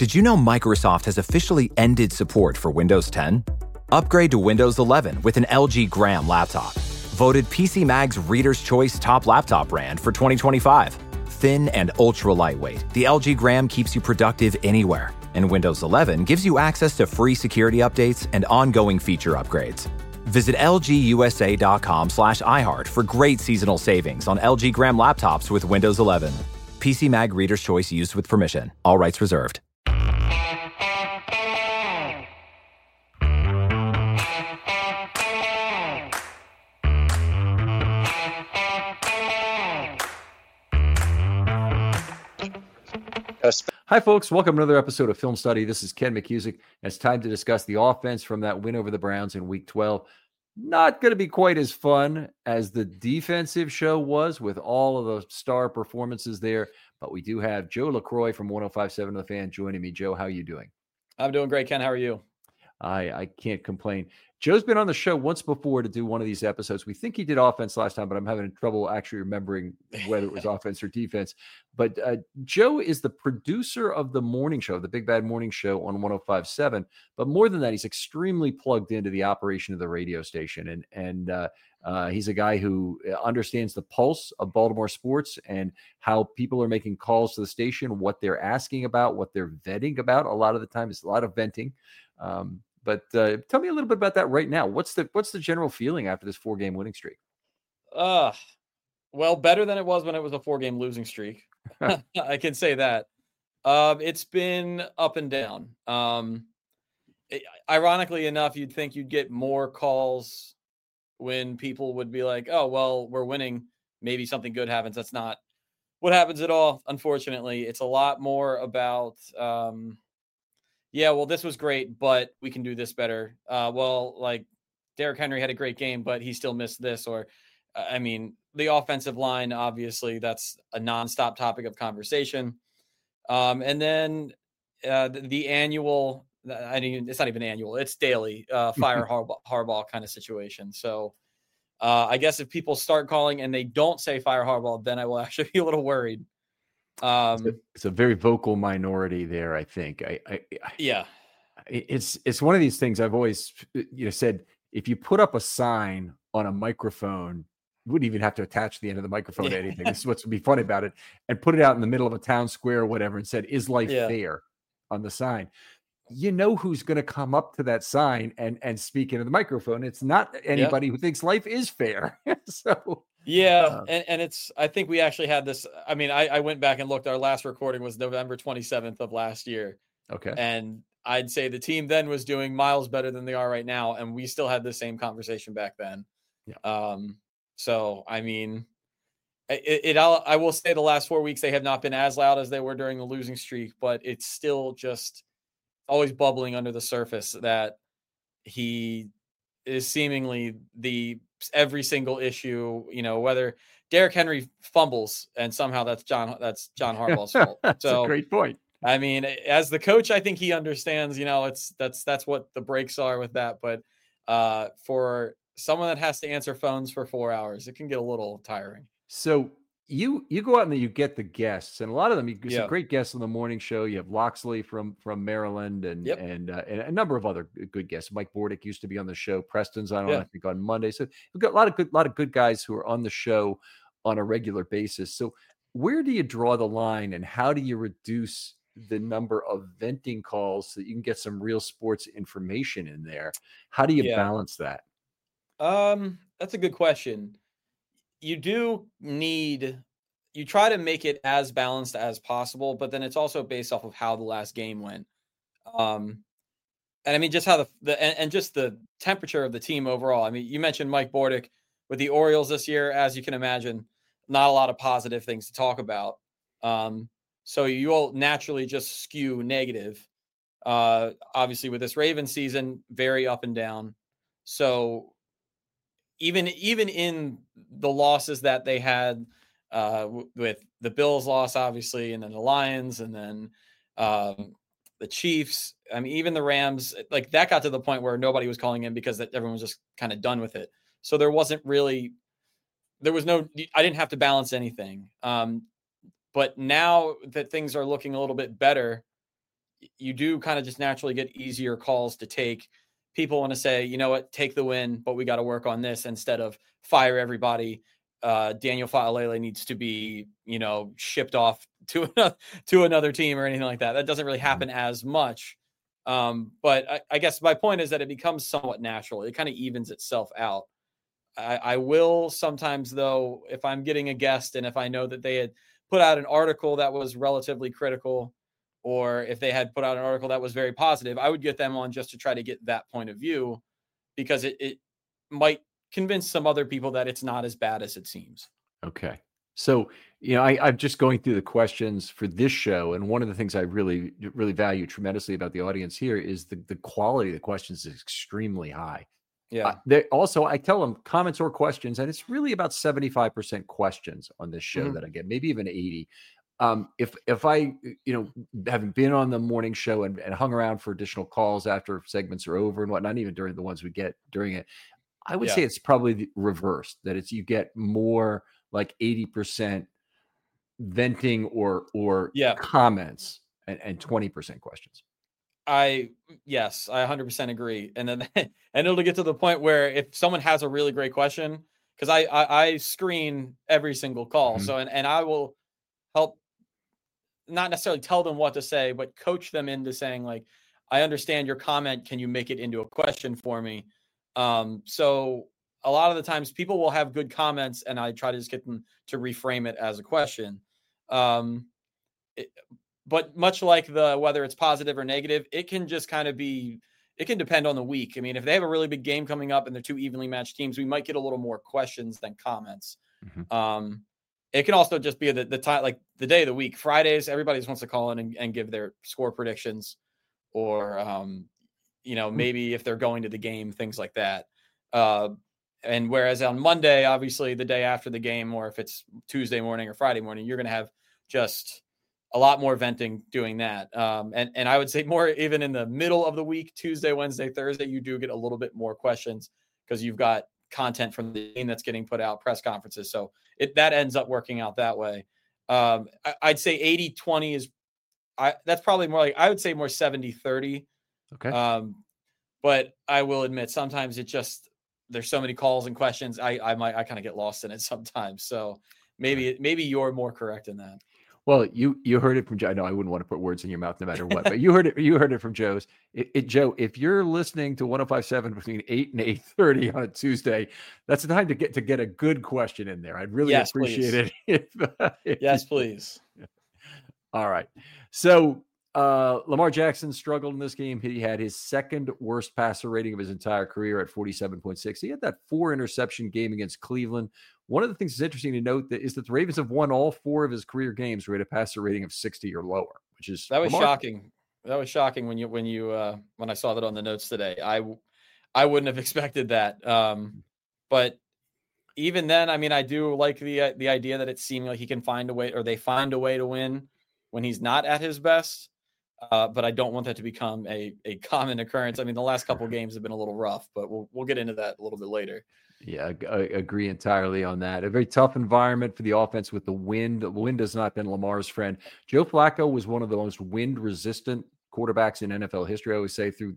Did you know Microsoft has officially ended support for Windows 10? Upgrade to Windows 11 with an LG Gram laptop. Voted PC Mag's Reader's Choice Top Laptop Brand for 2025. Thin and ultra lightweight, the LG Gram keeps you productive anywhere. And Windows 11 gives you access to free security updates and ongoing feature upgrades. Visit lgusa.com/iHeart for great seasonal savings on LG Gram laptops with Windows 11. PC Mag Reader's Choice used with permission. All rights reserved. Hi, folks. Welcome to another episode of Film Study. This is Ken McCusick. It's time to discuss the offense from that win over the Browns in Week 12. Not going to be quite as fun as the defensive show was with all of the star performances there, but we do have Joe LaCroix from 105.7 The Fan joining me. Joe, how are you doing? I'm doing great, Ken. How are you? I can't complain. Joe's been on the show once before to do one of these episodes. We think he did offense last time, but I'm having trouble actually remembering whether it was offense or defense. But Joe is the producer of the morning show, the Big Bad Morning Show on 105.7. But more than that, he's extremely plugged into the operation of the radio station. And he's a guy who understands the pulse of Baltimore sports and how people are making calls to the station, what they're asking about, what they're vetting about. A lot of the time, it's a lot of venting. But tell me a little bit about that right now. What's the general feeling after this 4-game winning streak? Well, better than it was when it was a 4-game losing streak. I can say that. It's been up and down. Ironically enough, you'd think you'd get more calls when people would be like, oh, well, we're winning. Maybe something good happens. That's not what happens at all. Unfortunately, it's a lot more about, yeah, well, this was great, but we can do this better. Well, like Derrick Henry had a great game, but he still missed this. Or, I mean, the offensive line, obviously, that's a nonstop topic of conversation. And then the annual, it's not even annual, it's daily fire Harbaugh kind of situation. So I guess if people start calling and they don't say fire Harbaugh, then I will actually be a little worried. It's a very vocal minority there, I think. Yeah, it's one of these things I've always said. If you put up a sign on a microphone, you wouldn't even have to attach the end of the microphone to anything. This is what's be funny about it, and put it out in the middle of a town square or whatever, and said, "Is life fair?" on the sign. You know who's going to come up to that sign and speak into the microphone. It's not anybody who thinks life is fair. So. Yeah. And it's, I think we actually had this. I mean, I went back and looked. Our last recording was November 27th of last year. Okay. And I'd say the team then was doing miles better than they are right now. And we still had the same conversation back then. Yeah. So, I mean, I will say the last 4 weeks, they have not been as loud as they were during the losing streak, but it's still just always bubbling under the surface that he is seemingly every single issue, whether Derrick Henry fumbles and somehow that's John Harbaugh's fault. That's a great point. I mean, as the coach, I think he understands, that's what the breaks are with that. But for someone that has to answer phones for 4 hours, it can get a little tiring. So you go out and you get the guests, and a lot of them, you get some great guests on the morning show. You have Loxley from Maryland and a number of other good guests. Mike Bordick used to be on the show. Preston's on, I think, on Monday. So we've got a lot of good guys who are on the show on a regular basis. So where do you draw the line, and how do you reduce the number of venting calls so that you can get some real sports information in there? How do you balance that? That's a good question. You try to make it as balanced as possible, but then it's also based off of how the last game went. And I mean, just how just the temperature of the team overall. I mean, you mentioned Mike Bordick with the Orioles this year, as you can imagine, not a lot of positive things to talk about. So you will naturally just skew negative. Obviously with this Ravens season, very up and down. So even in the losses that they had with the Bills loss, obviously, and then the Lions, and then the Chiefs, I mean, even the Rams, like that got to the point where nobody was calling in because everyone was just kind of done with it. So I didn't have to balance anything. But now that things are looking a little bit better, you do kind of just naturally get easier calls to take. People want to say, you know what, take the win, but we got to work on this instead of fire everybody. Daniel Fa'alele needs to be, shipped off to another team or anything like that. That doesn't really happen as much. But I guess my point is that it becomes somewhat natural. It kind of evens itself out. I will sometimes, though, if I'm getting a guest and if I know that they had put out an article that was relatively critical, or if they had put out an article that was very positive, I would get them on just to try to get that point of view, because it might convince some other people that it's not as bad as it seems. Okay. So, I'm just going through the questions for this show. And one of the things I really, really value tremendously about the audience here is the quality of the questions is extremely high. Yeah. I tell them comments or questions, and it's really about 75% questions on this show that I get, maybe even 80. If I, haven't been on the morning show and hung around for additional calls after segments are over and whatnot, even during the ones we get during it, I would say it's probably the reverse, that you get more like 80% venting or comments and 20% questions. I 100% agree. And then, and it'll get to the point where if someone has a really great question, because I screen every single call. So, and I will help, not necessarily tell them what to say, but coach them into saying, like, I understand your comment. Can you make it into a question for me? So a lot of the times people will have good comments and I try to just get them to reframe it as a question. But much like whether it's positive or negative, it can just kind of it can depend on the week. I mean, if they have a really big game coming up and they're two evenly matched teams, we might get a little more questions than comments. It can also just be the time, like the day of the week. Fridays, everybody just wants to call in and give their score predictions, or, maybe if they're going to the game, things like that. And whereas on Monday, obviously the day after the game, or if it's Tuesday morning or Friday morning, you're going to have just a lot more venting doing that. And I would say more even in the middle of the week, Tuesday, Wednesday, Thursday, you do get a little bit more questions because you've got content from the game that's getting put out, press conferences. So that ends up working out that way. I'd say 80-20 that's probably more like, I would say more 70-30. Okay. But I will admit, sometimes there's so many calls and questions. I kind of get lost in it sometimes. So maybe you're more correct in that. Well, you heard it from Joe. I know I wouldn't want to put words in your mouth no matter what, but you heard it from Joe's. Joe, if you're listening to 105.7 between 8 and 8:30 on a Tuesday, that's the time to get a good question in there. I'd really appreciate it. Yes, please. All right. So Lamar Jackson struggled in this game. He had his second worst passer rating of his entire career at 47.6. He had that 4 interception game against Cleveland. One of the things that's interesting to note is that the Ravens have won all 4 of his career games where he had a passer rating of 60 or lower, which is shocking. That was shocking when I saw that on the notes today. I wouldn't have expected that. But even then, I mean, I do like the idea that it seemed like he can find a way, or they find a way to win when he's not at his best. But I don't want that to become a common occurrence. I mean, the last couple of games have been a little rough, but we'll get into that a little bit later. Yeah, I agree entirely on that. A very tough environment for the offense with the wind. The wind has not been Lamar's friend. Joe Flacco was one of the most wind-resistant quarterbacks in NFL history. I always say through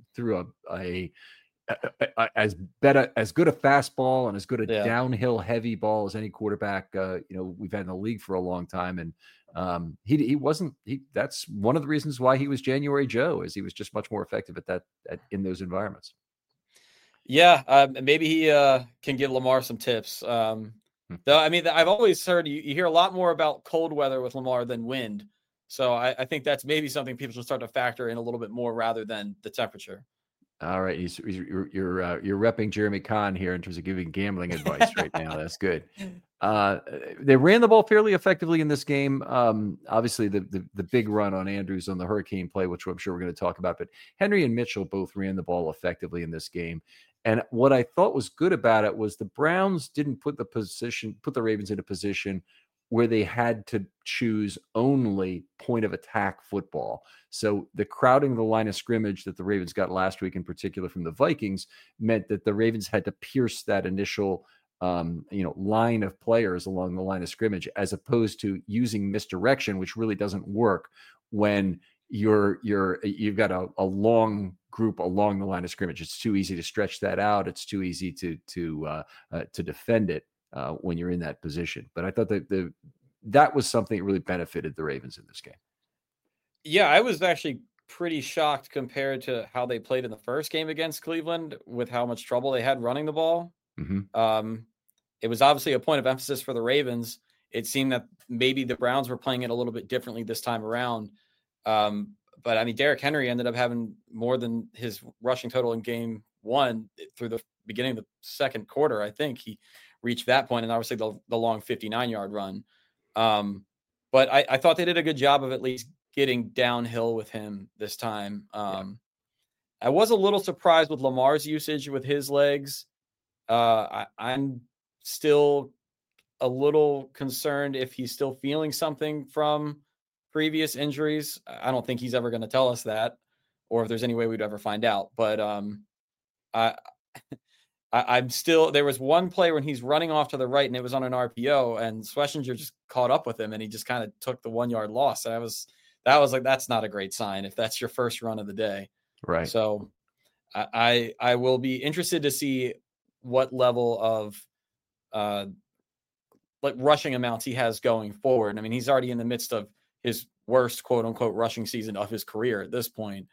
as good a fastball and as good a downhill heavy ball as any quarterback we've had in the league for a long time. And that's one of the reasons why he was January Joe, is he was just much more effective in those environments. Yeah, maybe he can give Lamar some tips. Though, I mean, I've always heard you hear a lot more about cold weather with Lamar than wind. So I think that's maybe something people should start to factor in a little bit more rather than the temperature. All right, you're repping Jeremy Kahn here in terms of giving gambling advice right now. That's good. They ran the ball fairly effectively in this game. Obviously, the big run on Andrews on the Hurricane play, which I'm sure we're going to talk about, but Henry and Mitchell both ran the ball effectively in this game. And what I thought was good about it was the Browns didn't put the Ravens in a position where they had to choose only point of attack football. So the crowding the line of scrimmage that the Ravens got last week, in particular from the Vikings, meant that the Ravens had to pierce that initial line of players along the line of scrimmage, as opposed to using misdirection, which really doesn't work when you've got a long group along the line of scrimmage. It's too easy to stretch that out. It's too easy to defend it when you're in that position. But I thought that was something that really benefited the Ravens in this game. Yeah, I was actually pretty shocked compared to how they played in the first game against Cleveland with how much trouble they had running the ball. Mm-hmm. It was obviously a point of emphasis for the Ravens. It seemed that maybe the Browns were playing it a little bit differently this time around. But I mean, Derrick Henry ended up having more than his rushing total in game one through the beginning of the second quarter. I think he reached that point, and obviously the long 59-yard run. But I thought they did a good job of at least getting downhill with him this time. I was a little surprised with Lamar's usage with his legs. I'm still a little concerned if he's still feeling something from previous injuries. I don't think he's ever going to tell us that, or if there's any way we'd ever find out. But I'm still, there was one play when he's running off to the right and it was on an RPO and Schlesinger just caught up with him and he just kind of took the 1 yard loss. And that was like, that's not a great sign if that's your first run of the day. Right. So I will be interested to see what level of like rushing amounts he has going forward. I mean, he's already in the midst of his worst quote unquote rushing season of his career at this point.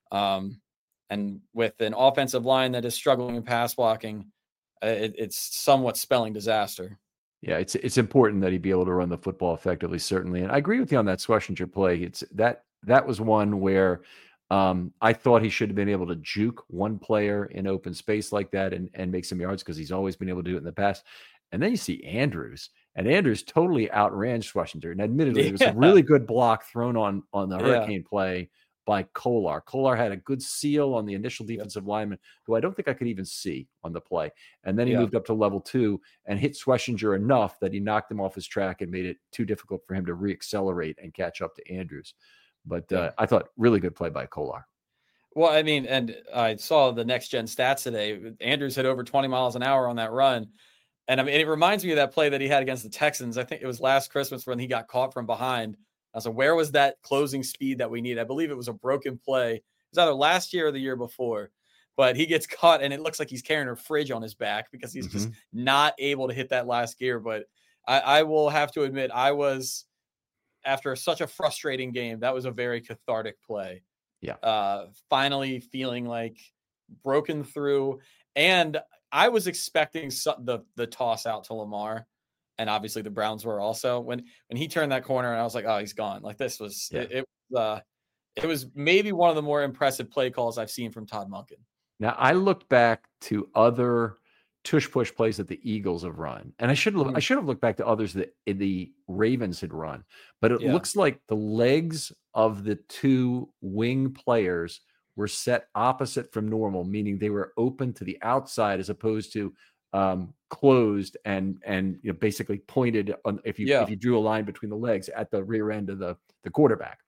And with an offensive line that is struggling in pass blocking, it's somewhat spelling disaster. Yeah, it's important that he be able to run the football effectively, certainly. And I agree with you on that Schlesinger play. It's that was one where I thought he should have been able to juke one player in open space like that and make some yards because he's always been able to do it in the past. And then you see Andrews, and Andrews totally outran Schlesinger. And admittedly, it was a really good block thrown on the hurricane play by Kolar. Kolar had a good seal on the initial defensive lineman, who I don't think I could even see on the play. And then he moved up to level 2 and hit Schlesinger enough that he knocked him off his track and made it too difficult for him to reaccelerate and catch up to Andrews. But I thought really good play by Kolar. Well, I mean, and I saw the next gen stats today. Andrews hit over 20 miles an hour on that run. And I mean, it reminds me of that play that he had against the Texans. I think it was last Christmas when he got caught from behind. I was like, where was that closing speed that we need? I believe it was a broken play. It was either last year or the year before. But he gets caught, and it looks like he's carrying a fridge on his back because he's just not able to hit that last gear. But I will have to admit, I was, after such a frustrating game, that was a very cathartic play. Yeah. Finally feeling like broken through. And I was expecting the toss out to Lamar, and obviously the Browns were also when he turned that corner, and I was like, oh, he's gone. Like this was it was maybe one of the more impressive play calls I've seen from Todd Monken. Now I looked back to other tush push plays that the Eagles have run, and I should have looked back to others that the Ravens had run, but it looks like the legs of the two wing players were set opposite from normal, meaning they were open to the outside as opposed to closed and basically pointed on if you drew a line between the legs at the rear end of the quarterback.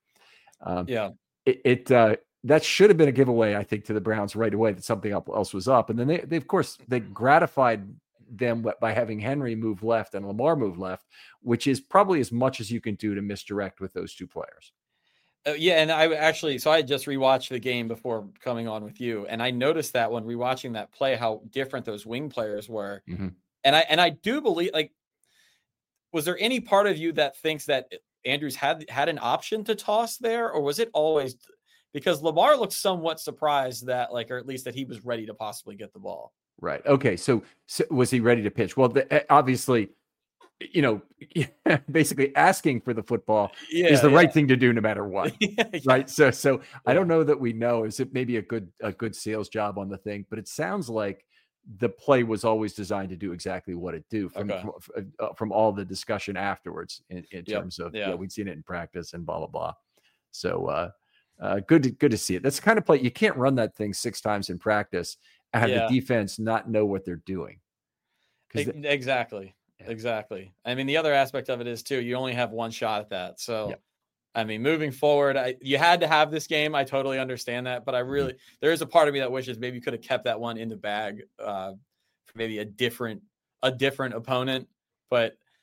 That should have been a giveaway, I think, to the Browns right away that something else was up. And then they of course they gratified them by having Henry move left and Lamar move left, which is probably as much as you can do to misdirect with those two players. And I just rewatched the game before coming on with you, and I noticed that when rewatching that play, how different those wing players were. Mm-hmm. And I do believe, like, was there any part of you that thinks that Andrews had an option to toss there, or was it always because Lamar looked somewhat surprised that, like, or at least that he was ready to possibly get the ball? Right. Okay. So was he ready to pitch? Well, obviously, basically asking for the football is the right thing to do no matter what. Right. So I don't know that we know. Is it maybe a good sales job on the thing? But it sounds like the play was always designed to do exactly what it do from all the discussion afterwards in terms of we'd seen it in practice and blah blah blah. So good to see it. That's the kind of play you can't run that thing 6 times in practice and have the defense not know what they're doing. Exactly. Exactly. I mean, the other aspect of it is too, you only have one shot at that. So, I mean, moving forward, you had to have this game. I totally understand that, but there is a part of me that wishes maybe you could have kept that one in the bag for maybe a different opponent. But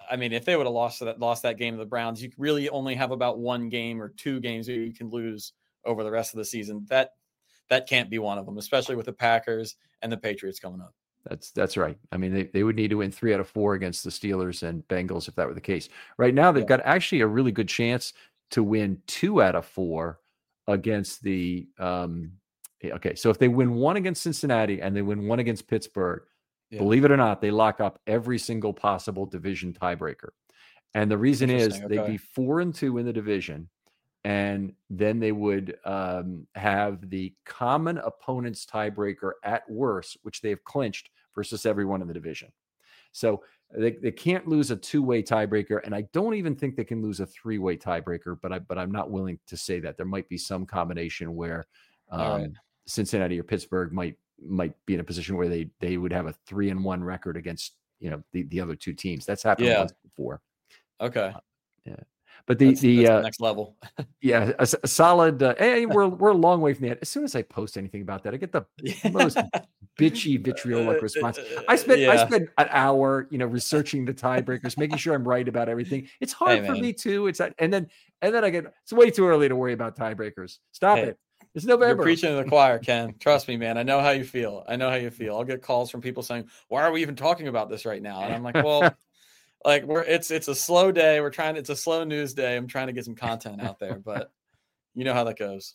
I mean, if they would have lost that game to the Browns, you really only have about 1 game or 2 games that you can lose over the rest of the season. That can't be one of them, especially with the Packers and the Patriots coming up. That's right. I mean, they would need to win 3 out of 4 against the Steelers and Bengals if that were the case. Right now, they've got actually a really good chance to win 2 out of 4 against the okay. So if they win 1 against Cincinnati and they win 1 against Pittsburgh, believe it or not, they lock up every single possible division tiebreaker. And the reason is they'd be 4-2 in the division. And then they would have the common opponent's tiebreaker at worst, which they have clinched versus everyone in the division. So they can't lose a 2-way tiebreaker, and I don't even think they can lose a 3-way tiebreaker. But I'm not willing to say that. There might be some combination where Cincinnati or Pittsburgh might be in a position where they would have a 3-1 record against the other 2 teams. That's happened once before. Okay. Yeah. But that's the next level. a solid. Hey, we're a long way from that. As soon as I post anything about that, I get the most bitchy, vitriolic response. I spent an hour, researching the tiebreakers, making sure I'm right about everything. It's hard for me too. And then I get. It's way too early to worry about tiebreakers. Stop it. It's November. You're preaching to the choir, Ken. Trust me, man. I know how you feel. I'll get calls from people saying, "Why are we even talking about this right now?" And I'm like, well. Like it's a slow day. It's a slow news day. I'm trying to get some content out there, but you know how that goes.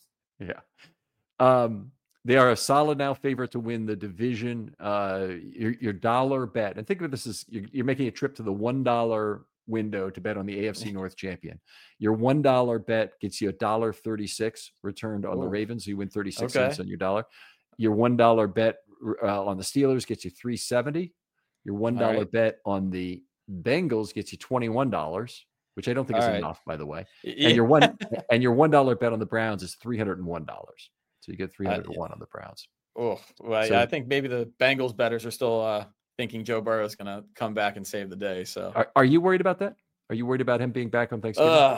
Yeah. They are a solid now favorite to win the division. Your dollar bet, and think of this as you're making a trip to the $1 window to bet on the AFC North champion. Your $1 bet gets you $1.36 returned on the Ravens. So you win 36 cents on your dollar. Your $1 bet on the Steelers gets you $3.70. Your $1 bet on the Bengals gets you $21, which I don't think is enough, by the way. Yeah. And your $1 bet on the Browns is $301. So you get 301 on the Browns. Oh, well, I think maybe the Bengals bettors are still thinking Joe Burrow is going to come back and save the day. So are you worried about that? Are you worried about him being back on Thanksgiving?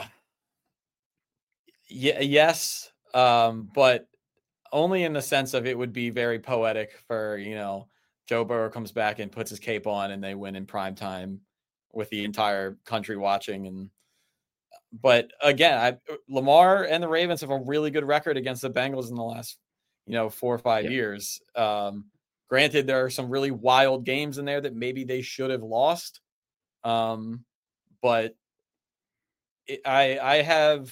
Yes, but only in the sense of it would be very poetic for Joe Burrow comes back and puts his cape on and they win in prime time with the entire country watching. But again, Lamar and the Ravens have a really good record against the Bengals in the last, 4 or 5 years. Granted, there are some really wild games in there that maybe they should have lost. But I'm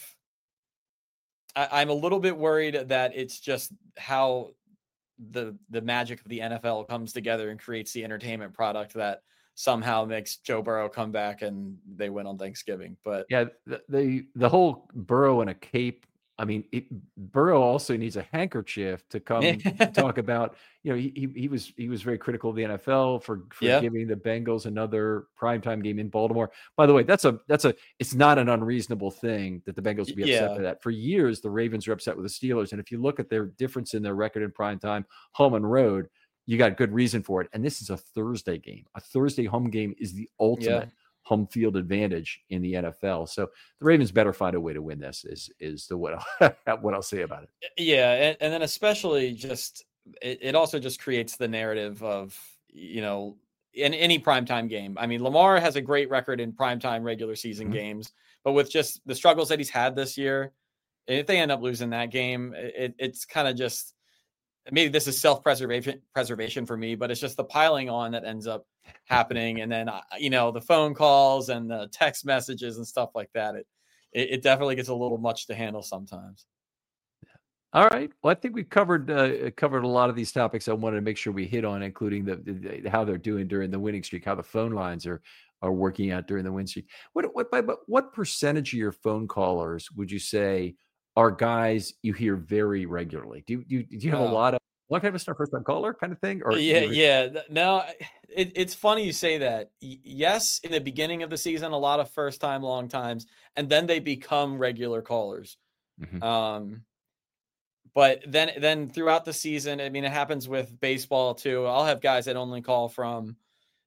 a little bit worried that it's just how the magic of the NFL comes together and creates the entertainment product that somehow makes Joe Burrow come back and they win on Thanksgiving. But yeah, the whole Burrow and a cape. I mean, Burrow also needs a handkerchief to come talk about. He was very critical of the NFL for giving the Bengals another primetime game in Baltimore. By the way, it's not an unreasonable thing that the Bengals would be upset by that. For years, the Ravens were upset with the Steelers, and if you look at their difference in their record in primetime, home and road, you got good reason for it. And this is a Thursday game. A Thursday home game is the ultimate home field advantage in the NFL. So the Ravens better find a way to win this is what I'll say about it. Yeah. And then especially just, it also just creates the narrative of, in any primetime game. I mean, Lamar has a great record in primetime regular season games, but with just the struggles that he's had this year, if they end up losing that game, it's kind of just, maybe this is self-preservation for me, but it's just the piling on that ends up happening. And then, the phone calls and the text messages and stuff like that. It definitely gets a little much to handle sometimes. All right. Well, I think we covered a lot of these topics I wanted to make sure we hit on, including the how they're doing during the winning streak, how the phone lines are working out during the win streak. What percentage of your phone callers would you say are guys you hear very regularly? Do you have a lot of kind of first time caller kind of thing? Or No, it's funny you say that. Yes, in the beginning of the season, a lot of first time, long times, and then they become regular callers. Mm-hmm. But then throughout the season, I mean, it happens with baseball too. I'll have guys that only call from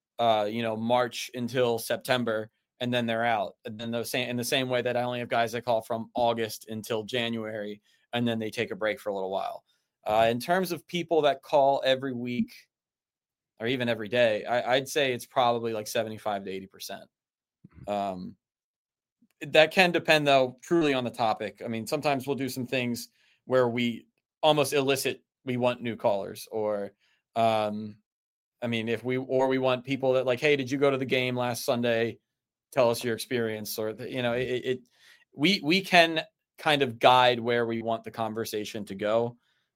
March until September, and then they're out. And then in the same way that I only have guys that call from August until January, and then they take a break for a little while. In terms of people that call every week or even every day, I'd say it's probably like 75 to 80%. That can depend, though, truly on the topic. I mean, sometimes we'll do some things where we almost elicit, we want new callers, or, I mean, we want people that like, hey, did you go to the game last Sunday? Tell us your experience, or, we can kind of guide where we want the conversation to go.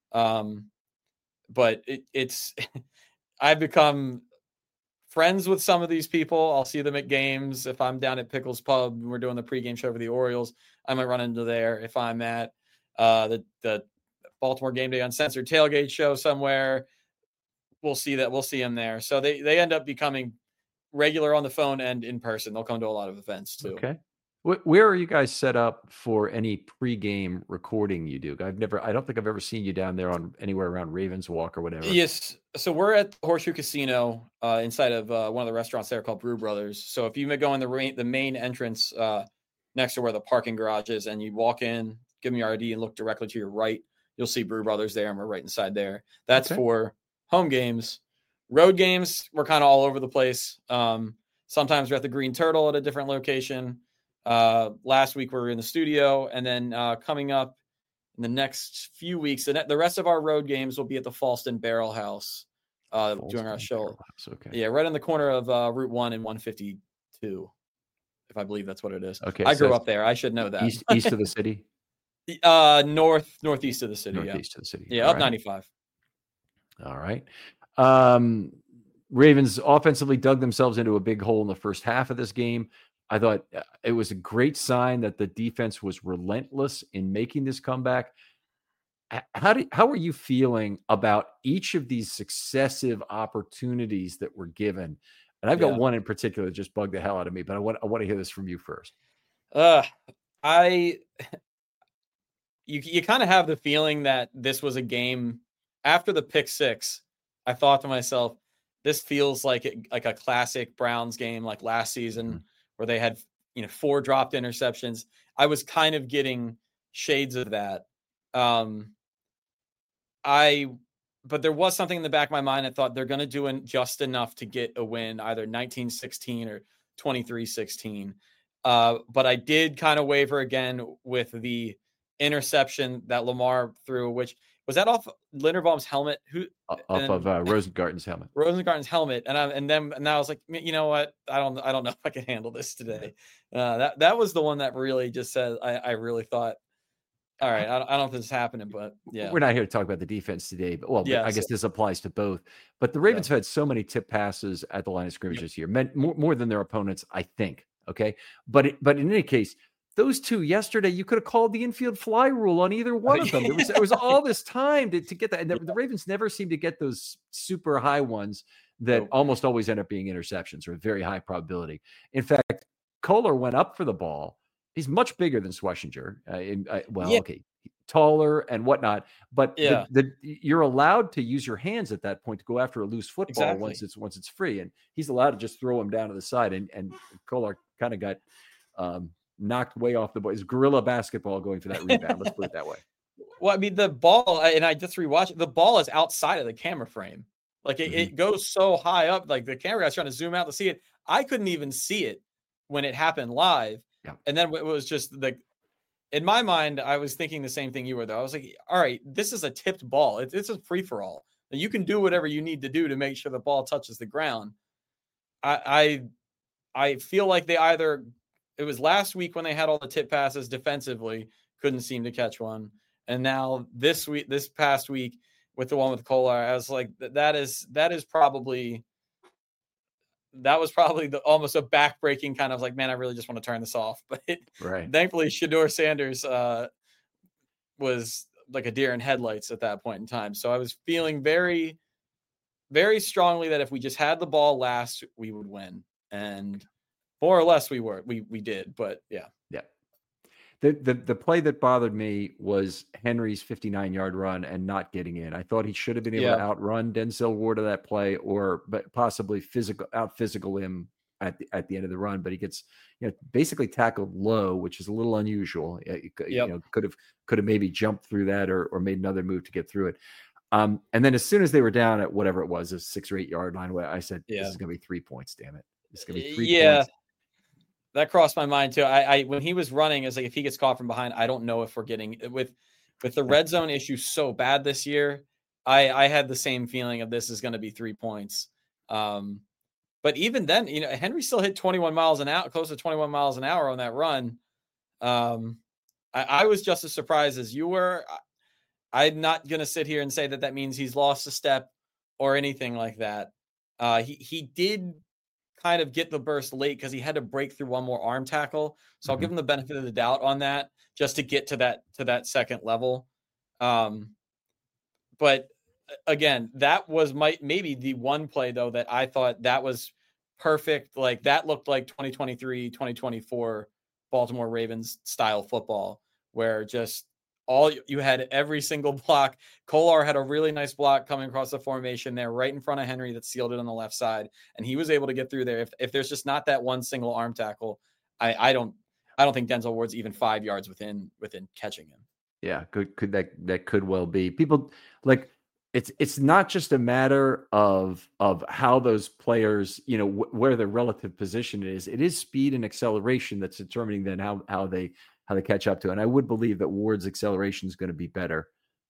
But it's, I've become friends with some of these people. I'll see them at games. If I'm down at Pickles Pub and we're doing the pregame show for the Orioles, I might run into there. If I'm at the Baltimore Game Day Uncensored tailgate show somewhere, we'll see them there. So they end up becoming regular on the phone and in person. They'll come to a lot of events too. Okay. Where are you guys set up for any pregame recording you do? I don't think I've ever seen you down there on anywhere around Ravens Walk or whatever. Yes. So we're at Horseshoe Casino inside of one of the restaurants there called Brew Brothers. So if you go in the main entrance next to where the parking garage is, and you walk in, give them your ID and look directly to your right, you'll see Brew Brothers there, and we're right inside there. That's okay. For home games. Road games, we're kind of all over the place. Sometimes we're at the Green Turtle at a different location. Last week we were in the studio, and then coming up in the next few weeks, the rest of our road games will be at the Falston Barrel House doing our show. Okay. Yeah, right on the corner of Route 1 and 152, if I believe that's what it is. Okay, I grew up there. I should know that. East of the city? Northeast of the city. Northeast of the city. Yeah, up 95. All right. Ravens offensively dug themselves into a big hole in the first half of this game. I thought it was a great sign that the defense was relentless in making this comeback. How are you feeling about each of these successive opportunities that were given? And I've got one in particular that just bugged the hell out of me, but I want to hear this from you first. You kind of have the feeling that this was a game after the pick six. I thought to myself, this feels like a classic Browns game, like last season, where they had 4 dropped interceptions. I was kind of getting shades of that. But there was something in the back of my mind. I thought they're going to do just enough to get a win, either 19-16 or 23-16. But I did kind of waver again with the interception that Lamar threw, which was that off Linderbaum's helmet? Off of Rosengarten's helmet. Rosengarten's helmet, and I was like, you know what? I don't know if I can handle this today. That was the one that really just said I really thought, all right, I don't know if this is happening, but yeah. We're not here to talk about the defense today, but I guess this applies to both. But the Ravens have had so many tip passes at the line of scrimmage this year, more than their opponents, I think. Okay, but in any case, those two yesterday, you could have called the infield fly rule on either one of them. There was all this time to get that. And the Ravens never seem to get those super high ones that almost always end up being interceptions, or a very high probability. In fact, Kohler went up for the ball. He's much bigger than Schlesinger. Okay, taller and whatnot. But you're allowed to use your hands at that point to go after a loose football once it's free. And he's allowed to just throw him down to the side. And Kohler kind of got knocked way off the ball. It's guerrilla basketball going for that rebound. Let's put it that way. Well, I mean, the ball, and I just rewatched it, the ball is outside of the camera frame. Like it goes so high up, like the camera guy's trying to zoom out to see it. I couldn't even see it when it happened live. Yeah. And then it was just in my mind, I was thinking the same thing you were, though. I was like, all right, this is a tipped ball. It's a free for all. You can do whatever you need to do to make sure the ball touches the ground. I feel like it was last week when they had all the tip passes defensively, couldn't seem to catch one. And now this past week with the one with Kohler, I was like, that was probably almost a backbreaking kind of like, man, I really just want to turn this off. But thankfully Shedeur Sanders was like a deer in headlights at that point in time. So I was feeling very, very strongly that if we just had the ball last, we would win. And more or less we did, but yeah. The play that bothered me was Henry's 59-yard run and not getting in. I thought he should have been able to outrun Denzel Ward to that play, but possibly out physical him at the end of the run. But he gets basically tackled low, which is a little unusual. Could have maybe jumped through that or made another move to get through it. And then as soon as they were down at whatever it was, a 6 or 8 yard line, I said, "This is going to be 3 points. Damn it! It's going to be 3 points." That crossed my mind too. I when he was running, it's like if he gets caught from behind, I don't know if we're getting with the red zone issue so bad this year. I had the same feeling of this is going to be 3 points. But even then, Henry still hit 21 miles an hour, close to 21 miles an hour on that run. I was just as surprised as you were. I'm not going to sit here and say that means he's lost a step or anything like that. He did kind of get the burst late because he had to break through one more arm tackle. So I'll give him the benefit of the doubt on that just to get to that second level. But again, that was maybe the one play though that I thought that was perfect. Like that looked like 2023, 2024 Baltimore Ravens style football where just you had every single block. Kolar had a really nice block coming across the formation there right in front of Henry that sealed it on the left side. And he was able to get through there. If there's just not that one single arm tackle, I don't think Denzel Ward's even 5 yards within catching him. Yeah, that could well be. People like it's not just a matter of how those players, where their relative position is. It is speed and acceleration that's determining then how they catch up to it. And I would believe that Ward's acceleration is going to be better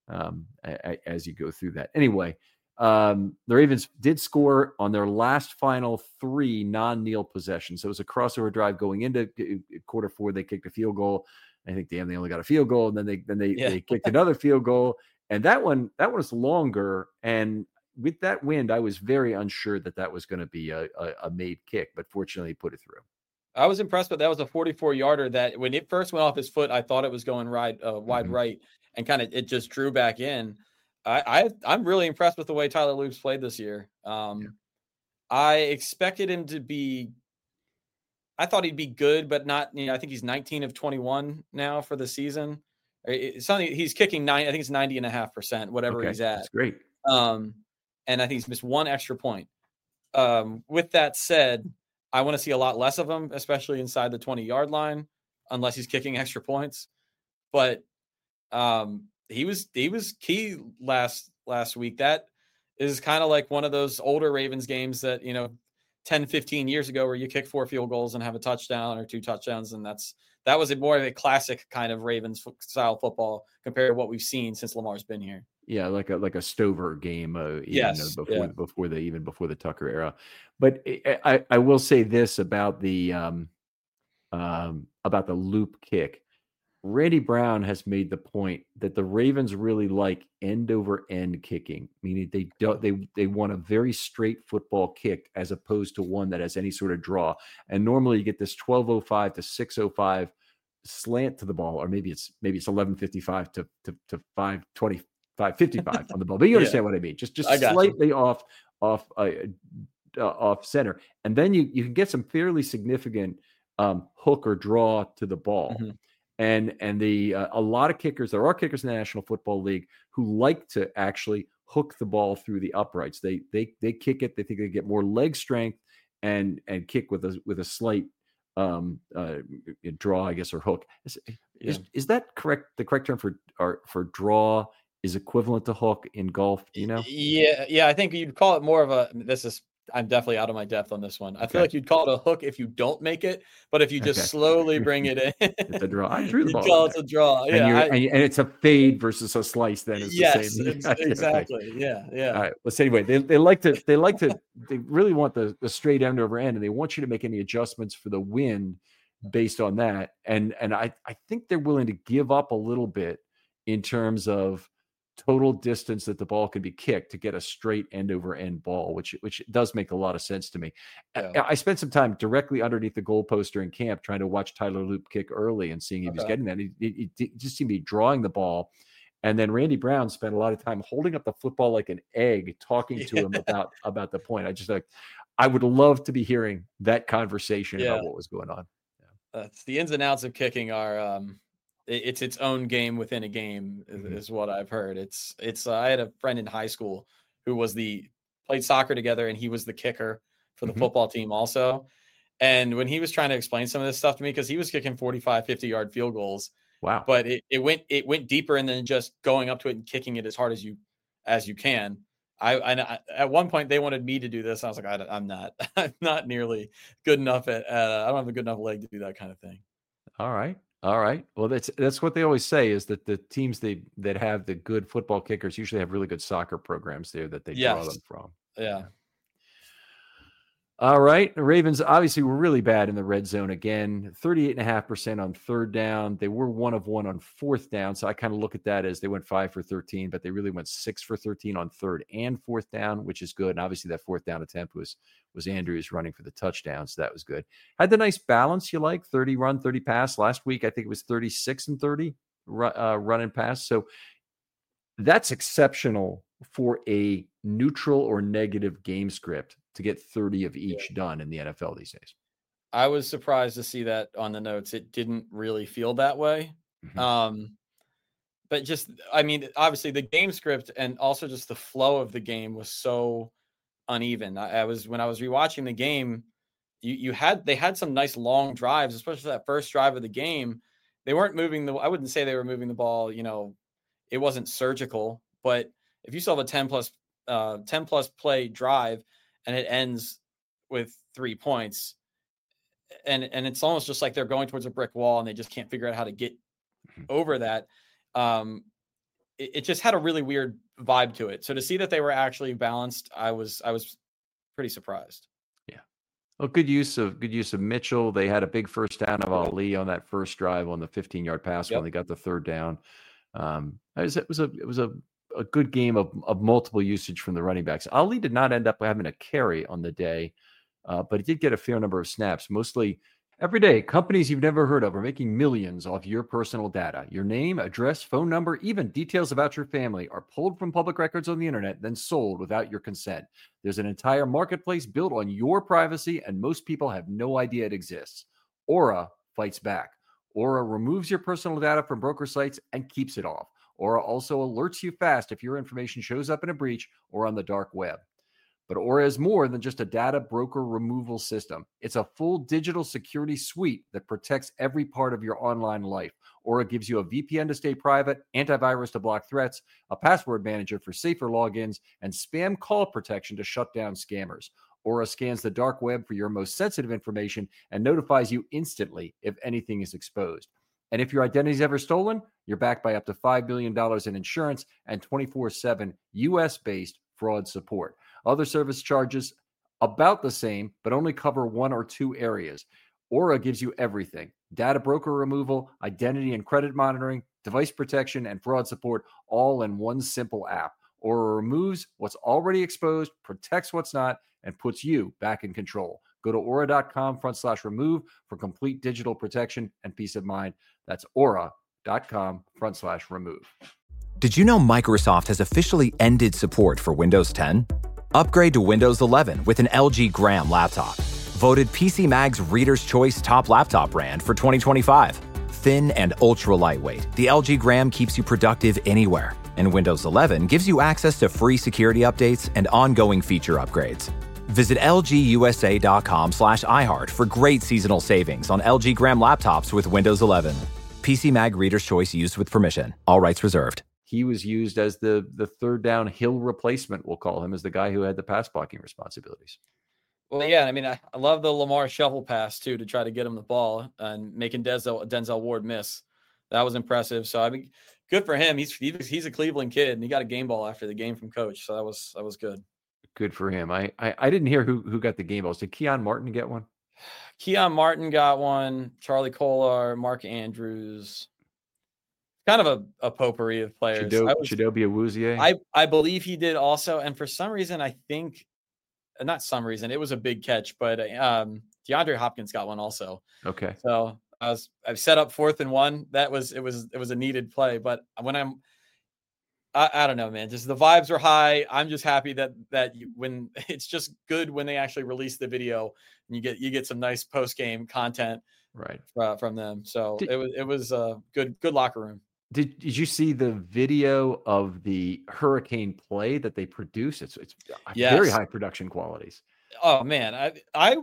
as you go through that. Anyway, the Ravens did score on their last final 3 non-kneel possessions. So it was a crossover drive going into quarter 4. They kicked a field goal. I think they only got a field goal, and then they kicked another field goal, and that one was longer. And with that wind, I was very unsure that was going to be a made kick, but fortunately, he put it through. I was impressed, but that was a 44-yarder that when it first went off his foot, I thought it was going wide right, and kind of it just drew back in. I'm really impressed with the way Tyler Loops played this year. I expected him to be. I thought he'd be good, but not. I think he's 19 of 21 now for the season. He's kicking 9. I think it's 90.5%, whatever he's at. That's great. And I think he's missed 1 extra point. With that said, I want to see a lot less of him, especially inside the 20-yard line, unless he's kicking extra points. But he was key last week. That is kind of like one of those older Ravens games that 10, 15 years ago where you kick 4 field goals and have a touchdown or 2 touchdowns. And that was more of a classic kind of Ravens style football compared to what we've seen since Lamar's been here. Yeah, like a Stover game, before the Tucker era. But I will say this about the loop kick. Randy Brown has made the point that the Ravens really like end over end kicking, meaning they want a very straight football kick as opposed to one that has any sort of draw. And normally you get this 12:05 to 6:05 slant to the ball, or maybe it's 11:55 to 5:20. 5:55 on the ball, but you understand what I mean. Just slightly off center, and then you can get some fairly significant hook or draw to the ball. And a lot of kickers, there are kickers in the National Football League who like to actually hook the ball through the uprights. They kick it. They think they get more leg strength and kick with a slight draw, I guess, or hook. Is that correct? The correct term for draw is equivalent to hook in golf, Yeah. I think you'd call it more of I'm definitely out of my depth on this one. I feel like you'd call it a hook if you don't make it, but if you just slowly bring it in, it's a draw. I drew the ball. Call it a draw. And it's a fade versus a slice. Then is the same. Exactly. Yeah. All right. Well, so anyway, they really want the straight end over end, and they want you to make any adjustments for the wind based on that. And I think they're willing to give up a little bit in terms of total distance that the ball can be kicked to get a straight end over end ball, which does make a lot of sense to me. Yeah. I spent some time directly underneath the goalpost during camp trying to watch Tyler Loop kick early and seeing if he's getting that. He just seemed to be drawing the ball. And then Randy Brown spent a lot of time holding up the football like an egg, talking to him about the point. I would love to be hearing that conversation about what was going on. That's the ins and outs of kicking are it's its own game within a game is what I've heard. It's I had a friend in high school who played soccer together, and he was the kicker for the football team also. And when he was trying to explain some of this stuff to me, because he was kicking 45, 50-yard field goals. Wow. But it went deeper, and then just going up to it and kicking it as hard as you can. I at one point they wanted me to do this. I was like, I'm not. I'm not nearly good enough at. I don't have a good enough leg to do that kind of thing. All right. Well, that's what they always say is that the teams that have the good football kickers usually have really good soccer programs there that they draw them from. Yeah. All right. The Ravens obviously were really bad in the red zone again, 38.5% on third down. They were 1 of 1 on fourth down. So I kind of look at that as they went 5 for 13, but they really went 6 for 13 on third and fourth down, which is good. And obviously that fourth down attempt was Andrews running for the touchdown. So that was good. Had the nice balance you like, 30 run, 30 pass. Last week, I think it was 36 and 30 run and pass. So that's exceptional for a neutral or negative game script to get 30 of each done in the NFL these days. I was surprised to see that on the notes. It didn't really feel that way. Mm-hmm. But just, I mean, obviously the game script and also just the flow of the game was so uneven. When I was rewatching the game, they had some nice long drives, especially that first drive of the game. They weren't moving I wouldn't say they were moving the ball, it wasn't surgical, but if you still have a 10 plus play drive and it ends with 3 points and it's almost just like they're going towards a brick wall and they just can't figure out how to get over that. It just had a really weird vibe to it. So to see that they were actually balanced, I was pretty surprised. Yeah. Well, good use of Mitchell. They had a big first down of Ali on that first drive on the 15-yard pass when they got the third down. It was a good game of multiple usage from the running backs. Ali did not end up having a carry on the day, but he did get a fair number of snaps. Mostly every day, companies you've never heard of are making millions off your personal data. Your name, address, phone number, even details about your family are pulled from public records on the internet, then sold without your consent. There's an entire marketplace built on your privacy, and most people have no idea it exists. Aura fights back. Aura removes your personal data from broker sites and keeps it off. Aura also alerts you fast if your information shows up in a breach or on the dark web. But Aura is more than just a data broker removal system. It's a full digital security suite that protects every part of your online life. Aura gives you a VPN to stay private, antivirus to block threats, a password manager for safer logins, and spam call protection to shut down scammers. Aura scans the dark web for your most sensitive information and notifies you instantly if anything is exposed. And if your identity is ever stolen, you're backed by up to $5 billion in insurance and 24/7 US-based fraud support. Other service charges about the same, but only cover 1 or 2 areas. Aura gives you everything: data broker removal, identity and credit monitoring, device protection, and fraud support, all in one simple app. Aura removes what's already exposed, protects what's not, and puts you back in control. Go to aura.com/remove for complete digital protection and peace of mind. That's aura.com/remove. Did you know Microsoft has officially ended support for Windows 10? Upgrade to Windows 11 with an LG Gram laptop. Voted PC Mag's Reader's Choice Top Laptop Brand for 2025. Thin and ultra lightweight, the LG Gram keeps you productive anywhere. And Windows 11 gives you access to free security updates and ongoing feature upgrades. Visit lgusa.com/iHeart for great seasonal savings on LG Gram laptops with Windows 11. PC Mag Reader's Choice used with permission. All rights reserved. He was used as the third down Hill replacement, we'll call him, as the guy who had the pass blocking responsibilities. Well, yeah, I mean, I love the Lamar shovel pass, too, to try to get him the ball and making Denzel Ward miss. That was impressive. So, I mean, good for him. He's a Cleveland kid, and he got a game ball after the game from coach. So that was good. Good for him. I didn't hear who got the game balls. Did Keon Martin get one? Keon Martin got one. Charlie Kolar, Mark Andrews. Kind of a potpourri of players. Chidobe Awuzie. I believe he did also. And for some reason, I think, not some reason, it was a big catch, but DeAndre Hopkins got one also. Okay. So I've set up 4th and 1. It was a needed play. But when I don't know, man, just the vibes are high. I'm just happy that when it's just good when they actually release the video and you get some nice post game content right from them. So it was a good locker room. Did you see the video of the hurricane play that they produced? It's very high production qualities. Oh man, I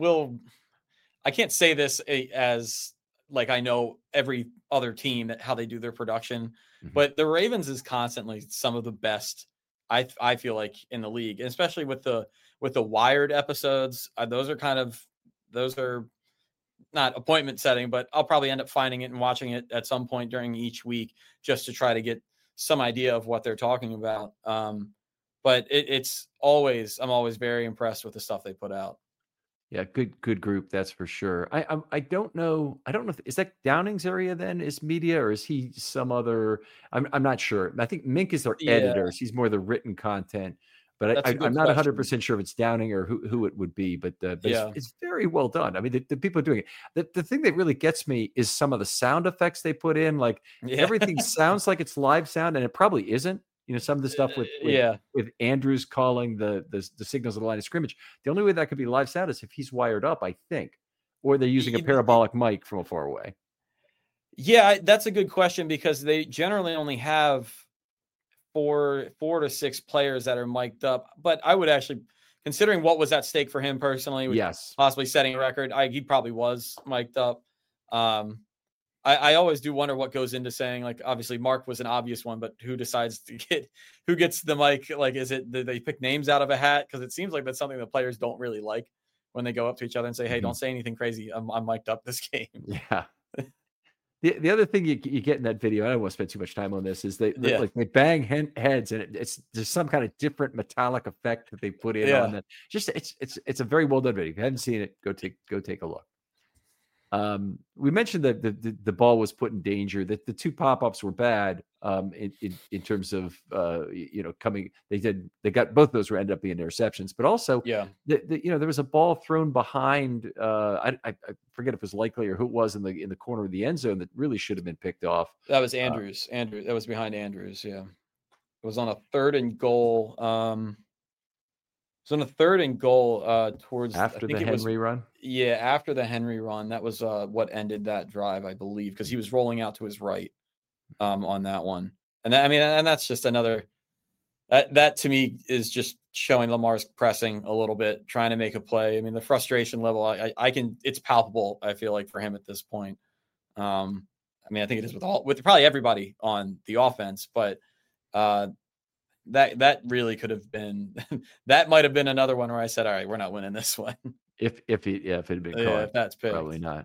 can't say this as like I know every other team how they do their production, but the Ravens is constantly some of the best I feel like in the league, especially with the Wired episodes. Those are not appointment setting, but I'll probably end up finding it and watching it at some point during each week just to try to get some idea of what they're talking about. But I'm always very impressed with the stuff they put out. Yeah, good group, that's for sure. I don't know. I don't know. Is that Downing's area then? Is media, or is he some other? I'm not sure. I think Mink is their editors. He's more the written content. But I'm not 100% sure if it's Downing or who it would be. But it's very well done. I mean, the people are doing it. The thing that really gets me is some of the sound effects they put in. Like everything sounds like it's live sound, and it probably isn't. You know, some of the stuff with Andrews calling the signals of the line of scrimmage. The only way that could be live sound is if he's wired up, I think, or they're using a parabolic mic from far away. Yeah, that's a good question because they generally only have four to six players that are mic'd up. But I would actually, considering what was at stake for him personally, possibly setting a record, he probably was mic'd up. I always do wonder what goes into saying, like, obviously Mark was an obvious one, but who decides who gets the mic? Like, is it, do they pick names out of a hat? Because it seems like that's something that players don't really like when they go up to each other and say, hey, don't say anything crazy. I'm mic'd up this game. Yeah. The other thing you get in that video, I don't want to spend too much time on this, is they bang heads, and there's some kind of different metallic effect that they put in on that. Just it's a very well done video. If you haven't seen it, go take a look. We mentioned that the ball was put in danger, that the two pop-ups were bad in terms of coming. They got both of those ended up being interceptions, but also there was a ball thrown behind. I forget if it was Likely or who it was in the corner of the end zone that really should have been picked off. That was Andrews. That was behind Andrews. Yeah, it was on a 3rd and goal. So on a 3rd and goal towards after the Henry run. Yeah, after the Henry run, that was what ended that drive, I believe, because he was rolling out to his right on that one. And that's just another that to me is just showing Lamar's pressing a little bit, trying to make a play. I mean, the frustration level, it's palpable, I feel like, for him at this point. I think it is with probably everybody on the offense, but that really could have been that might have been another one where I said, all right, we're not winning this one. If it had been caught, if that's picked. Probably not.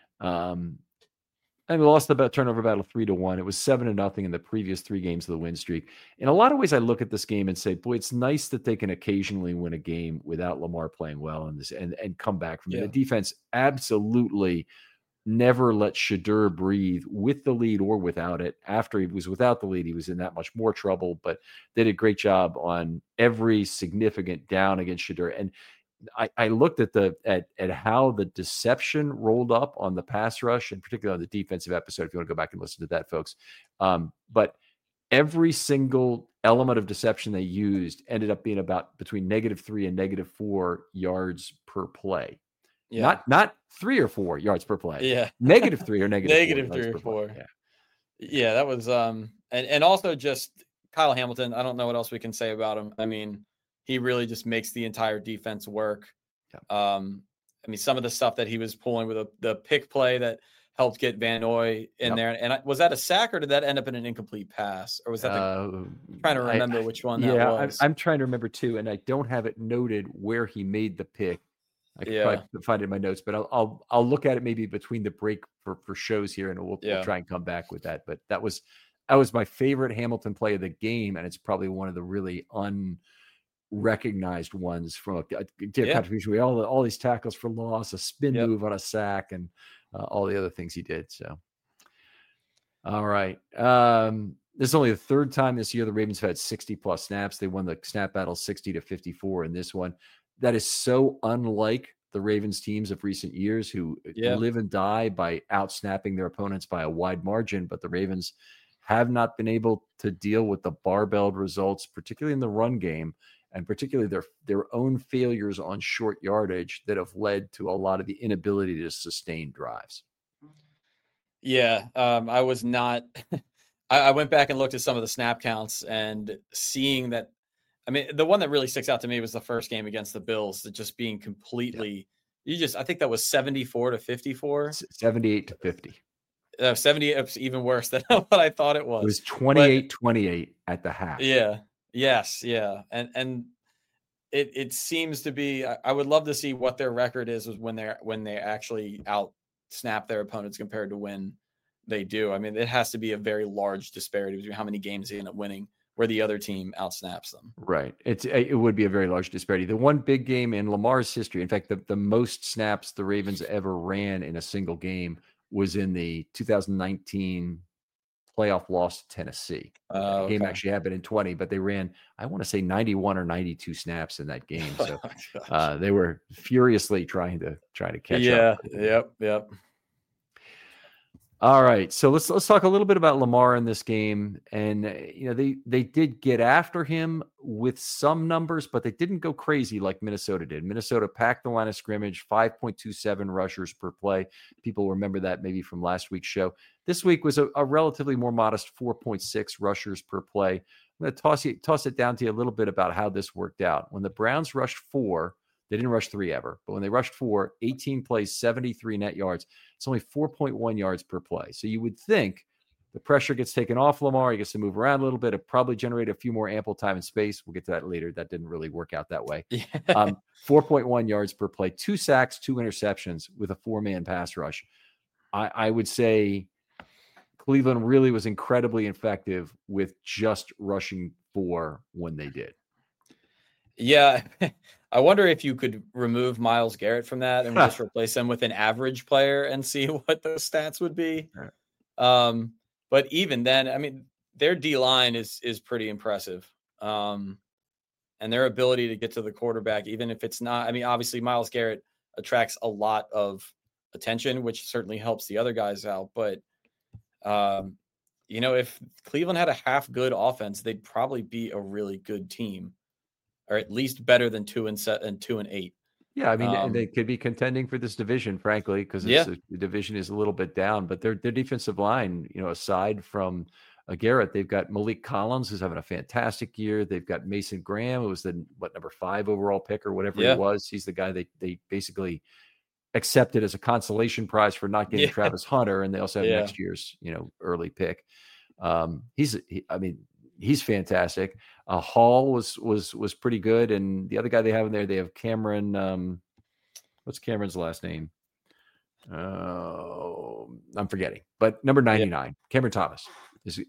And we lost the turnover battle 3-1. It was 7-0 in the previous 3 games of the win streak. In a lot of ways, I look at this game and say, boy, it's nice that they can occasionally win a game without Lamar playing well in this and come back from it. The defense absolutely never let Shedeur breathe with the lead or without it. After he was without the lead, he was in that much more trouble, but they did a great job on every significant down against Shedeur. And I looked at how the deception rolled up on the pass rush, and particularly on the defensive episode, if you want to go back and listen to that, folks. But every single element of deception they used ended up being about between -3 and -4 yards per play. Yeah. Not 3 or 4 yards per play. Yeah. -3 or -3 or 4. Yeah, that was and also just Kyle Hamilton. I don't know what else we can say about him. I mean, he really just makes the entire defense work. Yeah. Some of the stuff that he was pulling with the pick play that helped get Van Noy in there. And was that a sack, or did that end up in an incomplete pass? Or was that trying to remember which one that was? I'm trying to remember too, and I don't have it noted where he made the pick. I could probably find it in my notes, but I'll look at it maybe between the break for shows here, and we'll try and come back with that. But that was my favorite Hamilton play of the game, and it's probably one of the really unrecognized ones from a contribution. We all these tackles for loss, a spin move on a sack, and all the other things he did. So, all right. This is only the 3rd time this year the Ravens have had 60+ snaps. They won the snap battle 60-54 in this one. That is so unlike the Ravens teams of recent years, who live and die by out-snapping their opponents by a wide margin. But the Ravens have not been able to deal with the barbelled results, particularly in the run game, and particularly their own failures on short yardage that have led to a lot of the inability to sustain drives. Yeah, I was not – I went back and looked at some of the snap counts, and seeing that – the one that really sticks out to me was the first game against the Bills, that just being completely I think that was 74-54. 78-50. 70 is even worse than what I thought it was. It was 28-28 at the half. Yeah. Yes, yeah, and it seems to be. I would love to see what their record is when they actually out snap their opponents compared to when they do. I mean, it has to be a very large disparity between how many games they end up winning where the other team outsnaps them. Right. It would be a very large disparity. The one big game in Lamar's history, in fact, the most snaps the Ravens ever ran in a single game was in the 2019 playoff loss to Tennessee. The game actually happened in 20, but they ran, I want to say 91 or 92 snaps in that game. So they were furiously trying to catch up. Yep. All right, so let's talk a little bit about Lamar in this game, and they did get after him with some numbers, but they didn't go crazy like Minnesota did. Minnesota packed the line of scrimmage, 5.27 rushers per play. People remember that maybe from last week's show. This week was a relatively more modest 4.6 rushers per play. I'm going to toss it down to you a little bit about how this worked out. When the Browns rushed 4, they didn't rush 3 ever, but when they rushed 4, 18 plays, 73 net yards. It's only 4.1 yards per play. So you would think the pressure gets taken off Lamar. He gets to move around a little bit. It probably generate a few more ample time and space. We'll get to that later. That didn't really work out that way. 4.1 yards per play, 2 sacks, 2 interceptions with a 4-man pass rush. I would say Cleveland really was incredibly effective with just rushing 4 when they did. Yeah. I wonder if you could remove Myles Garrett from that and just replace him with an average player and see what those stats would be. Right. But even then, I mean, their D-line is pretty impressive. And their ability to get to the quarterback, even if it's not, I mean, obviously Myles Garrett attracts a lot of attention, which certainly helps the other guys out. But, if Cleveland had a half good offense, they'd probably be a really good team. Or at least better than 2-8. Yeah, I mean, and they could be contending for this division, frankly, because the division is a little bit down. But their defensive line, aside from Garrett, they've got Malik Collins, who's having a fantastic year. They've got Mason Graham, who was the number 5 overall pick or whatever he was. He's the guy they basically accepted as a consolation prize for not getting Travis Hunter, and they also have next year's early pick. He's fantastic. Hall was pretty good, and the other guy they have in there, they have Cameron. What's Cameron's last name? I'm forgetting. But number 99, Cameron Thomas is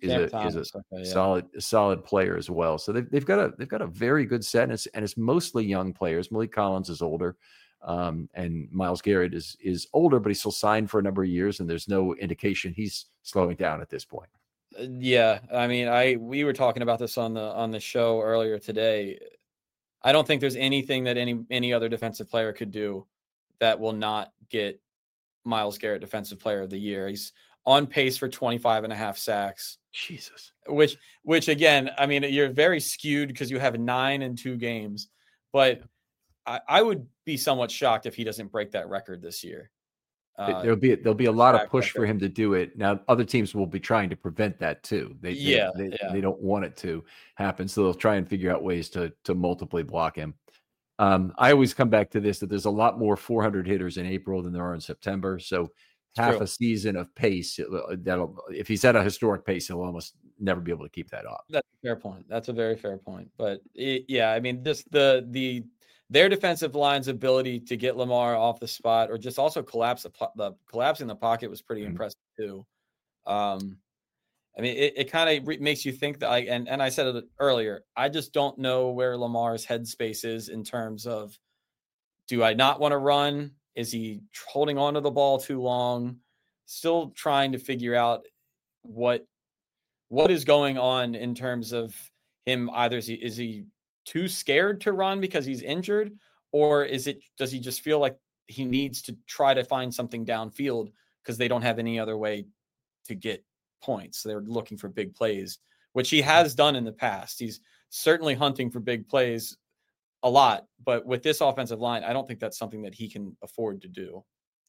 a solid player as well. So they've got a very good set, and it's mostly young players. Malik Collins is older, and Myles Garrett is older, but he's still signed for a number of years, and there's no indication he's slowing down at this point. Yeah, I mean, we were talking about this on the show earlier today. I don't think there's anything that any other defensive player could do that will not get Myles Garrett Defensive Player of the Year. He's on pace for 25.5 sacks. Jesus. Which again, I mean, you're very skewed because you have 9 in 2 games, but I would be somewhat shocked if he doesn't break that record this year. There'll be a lot of push for him to do it. Now, other teams will be trying to prevent that too. They don't want it to happen, so they'll try and figure out ways to multiply block him. I always come back to this, that there's a lot more 400 hitters in April than there are in September. So half a season of pace, if he's at a historic pace, he'll almost never be able to keep that up. That's a fair point. That's a very fair point. But I mean, just their defensive line's ability to get Lamar off the spot or just also collapsing the pocket was pretty impressive too. I mean, it kind of makes you think that and I said it earlier, I just don't know where Lamar's headspace is in terms of, do I not want to run? Is he holding on to the ball too long? Still trying to figure out what is going on in terms of him. Either is he too scared to run because he's injured, or does he just feel like he needs to try to find something downfield because they don't have any other way to get points? They're looking for big plays, which he has done in the past. He's certainly hunting for big plays a lot, but with this offensive line, I don't think that's something that he can afford to do.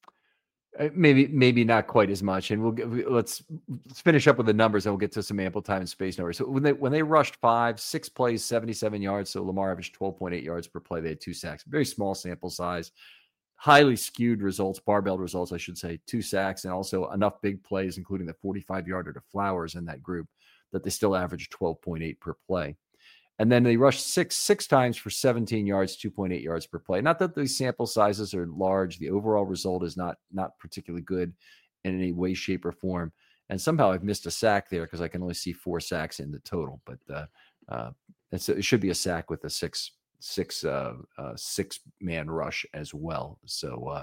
Maybe not quite as much. And let's finish up with the numbers, and we'll get to some ample time and space numbers. So when they rushed 6 plays, 77 yards. So Lamar averaged 12.8 yards per play. They had 2 sacks, very small sample size, highly skewed results, barbell results, I should say, 2 sacks, and also enough big plays, including the 45-yarder to Flowers in that group, that they still averaged 12.8 per play. And then they rushed six times for 17 yards, 2.8 yards per play. Not that these sample sizes are large. The overall result is not particularly good in any way, shape, or form. And somehow I've missed a sack there because I can only see 4 sacks in the total. But it should be a sack with a six-man rush as well. So,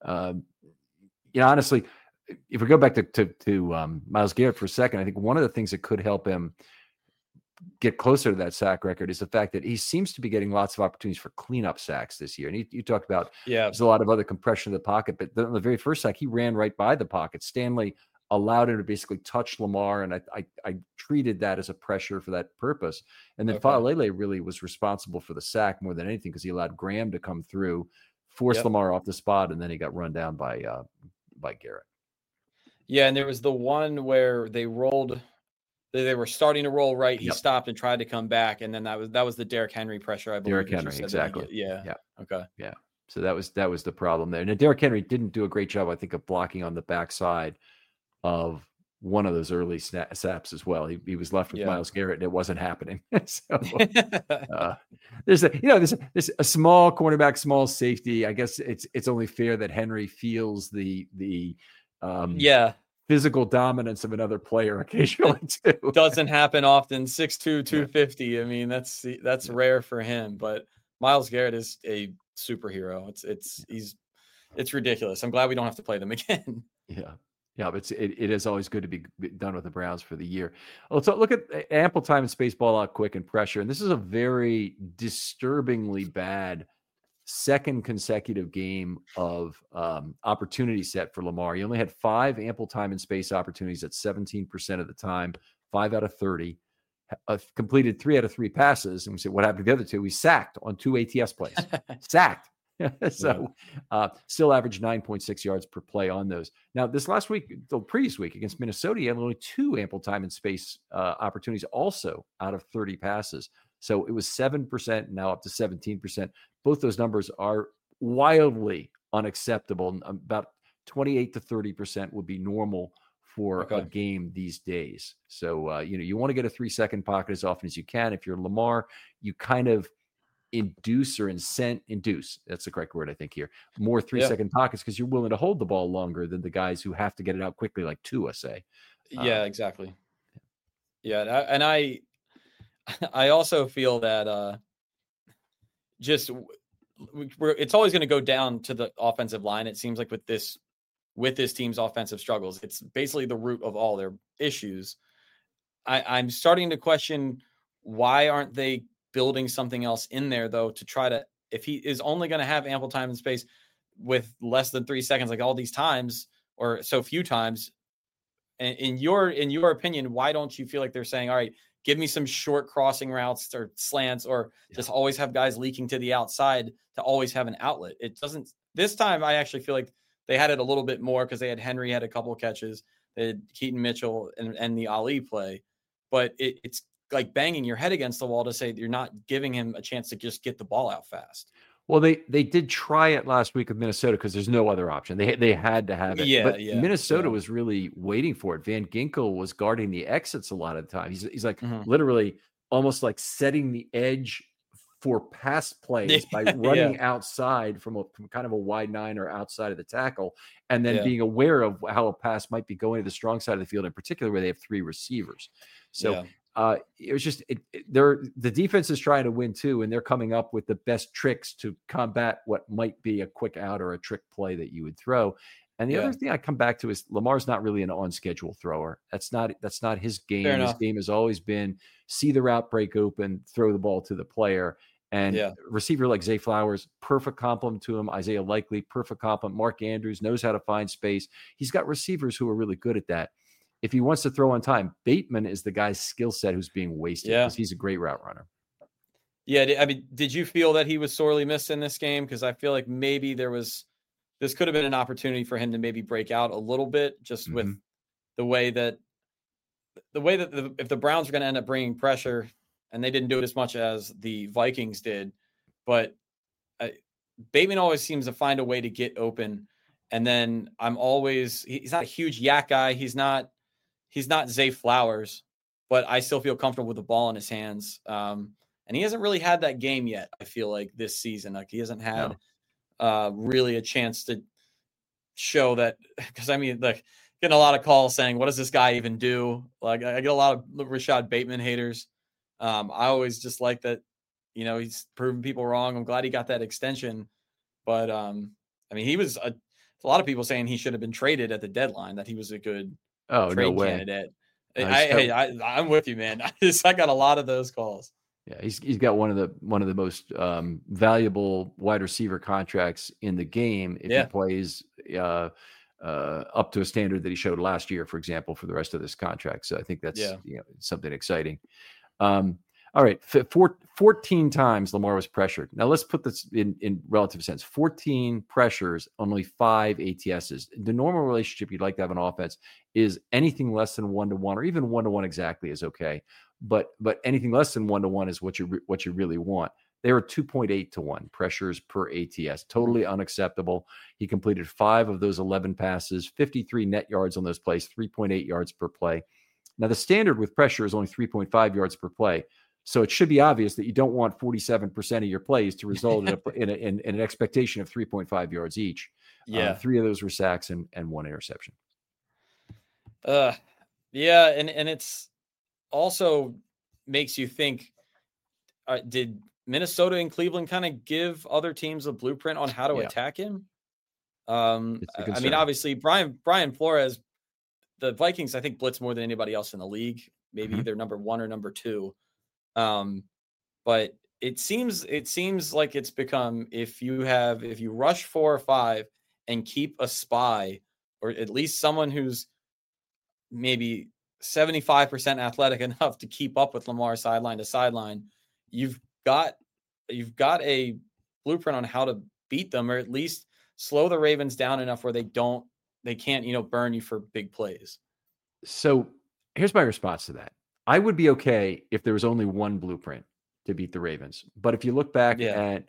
honestly, if we go back to Myles Garrett for a second, I think one of the things that could help him get closer to that sack record is the fact that he seems to be getting lots of opportunities for cleanup sacks this year. And you talked about there's a lot of other compression of the pocket, but on the very first sack, he ran right by the pocket. Stanley allowed him to basically touch Lamar, and I treated that as a pressure for that purpose. And then Faalele really was responsible for the sack more than anything because he allowed Graham to come through, force Lamar off the spot, and then he got run down by Garrett. Yeah, and there was the one where they rolled. They were starting to roll right. He stopped and tried to come back, and then that was the Derrick Henry pressure. I believe. Derrick Henry, exactly. Yeah. Okay. Yeah. So that was the problem there. And Derrick Henry didn't do a great job, I think, of blocking on the backside of one of those early snaps as well. He was left with Myles Garrett, and it wasn't happening. So there's a small cornerback, small safety. I guess it's only fair that Henry feels the physical dominance of another player occasionally too. Doesn't happen often. 6'2", 250. I mean, that's rare for him. But Myles Garrett is a superhero. It's ridiculous. I'm glad we don't have to play them again. Yeah, but it is always good to be done with the Browns for the year. Let's look at ample time and space, ball out quick, and pressure. And this is a very disturbingly bad second consecutive game of opportunity set for Lamar. He only had 5 ample time and space opportunities at 17% of the time, 5 out of 30. Completed 3 out of 3 passes. And we said, what happened to the other 2? He sacked on 2 ATS plays. Sacked. So still averaged 9.6 yards per play on those. Now, this last week, the previous week against Minnesota, he had only 2 ample time and space opportunities also out of 30 passes. So it was 7%, now up to 17%. Both those numbers are wildly unacceptable. About 28 to 30% would be normal for a game these days. So, you want to get a 3-second pocket as often as you can. If you're Lamar, you kind of induce. That's the correct word, I think, here. More 3-second pockets because you're willing to hold the ball longer than the guys who have to get it out quickly, like Tua, say. Yeah, exactly. Yeah. And I also feel that it's always going to go down to the offensive line. It seems like with this team's offensive struggles, it's basically the root of all their issues. I'm starting to question, why aren't they building something else in there, though, to try to, if he is only going to have ample time and space with less than 3 seconds, like all these times or so few times, in your opinion, why don't you feel like they're saying, all right, give me some short crossing routes or slants, or just always have guys leaking to the outside to always have an outlet? It doesn't. This time, I actually feel like they had it a little bit more because they had Henry had a couple of catches, they had Keaton Mitchell and the Ali play, but it's like banging your head against the wall to say that you're not giving him a chance to just get the ball out fast. Well, they did try it last week with Minnesota because there's no other option. They had to have it. But Minnesota was really waiting for it. Van Ginkel was guarding the exits a lot of the time. He's like literally almost like setting the edge for pass plays by running outside from kind of a wide 9 or outside of the tackle, and then being aware of how a pass might be going to the strong side of the field, in particular where they have 3 receivers. So it was just the defense is trying to win too, and they're coming up with the best tricks to combat what might be a quick out or a trick play that you would throw. And the other thing I come back to is Lamar's not really an on-schedule thrower. That's not his game. His game has always been see the route break open, throw the ball to the player. And receiver like Zay Flowers, perfect complement to him. Isaiah Likely, perfect complement. Mark Andrews knows how to find space. He's got receivers who are really good at that. If he wants to throw on time, Bateman is the guy's skill set who's being wasted because he's a great route runner. Yeah, I mean, did you feel that he was sorely missed in this game? Because I feel like maybe this could have been an opportunity for him to maybe break out a little bit, just with the way that if the Browns are going to end up bringing pressure, and they didn't do it as much as the Vikings did, but Bateman always seems to find a way to get open. And then he's not a huge yak guy. He's not Zay Flowers, but I still feel comfortable with the ball in his hands. And And he hasn't really had that game yet, I feel like, this season. Like, he hasn't had really a chance to show that, because I mean, like, getting a lot of calls saying, what does this guy even do? Like, I get a lot of Rashad Bateman haters. I always just like that, he's proven people wrong. I'm glad he got that extension. But, I mean, he was a lot of people saying he should have been traded at the deadline, that he was a good trade candidate. I'm with you, man. I got a lot of those calls. Yeah, he's got one of the most valuable wide receiver contracts in the game if he plays up to a standard that he showed last year, for example, for the rest of this contract. So I think that's something exciting. All right, 14 times Lamar was pressured. Now let's put this in relative sense. 14 pressures, only 5 ATSs. The normal relationship you'd like to have an offense is anything less than 1-1, or even 1-1 exactly is okay. But anything less than 1-1 is what you really want. They were 2.8 to 1 pressures per ATS. Totally unacceptable. He completed 5 of those 11 passes, 53 net yards on those plays, 3.8 yards per play. Now the standard with pressure is only 3.5 yards per play. So it should be obvious that you don't want 47% of your plays to result in an expectation of 3.5 yards each. 3 of those were sacks and 1 interception. And it's also makes you think, did Minnesota and Cleveland kind of give other teams a blueprint on how to attack him? I mean, obviously Brian Flores, the Vikings, I think, blitz more than anybody else in the league, maybe either number 1 or number 2. But it seems like it's become, if you rush 4 or 5 and keep a spy, or at least someone who's maybe 75% athletic enough to keep up with Lamar sideline to sideline, you've got a blueprint on how to beat them, or at least slow the Ravens down enough where they can't burn you for big plays. So here's my response to that. I would be okay if there was only one blueprint to beat the Ravens. But if you look back at,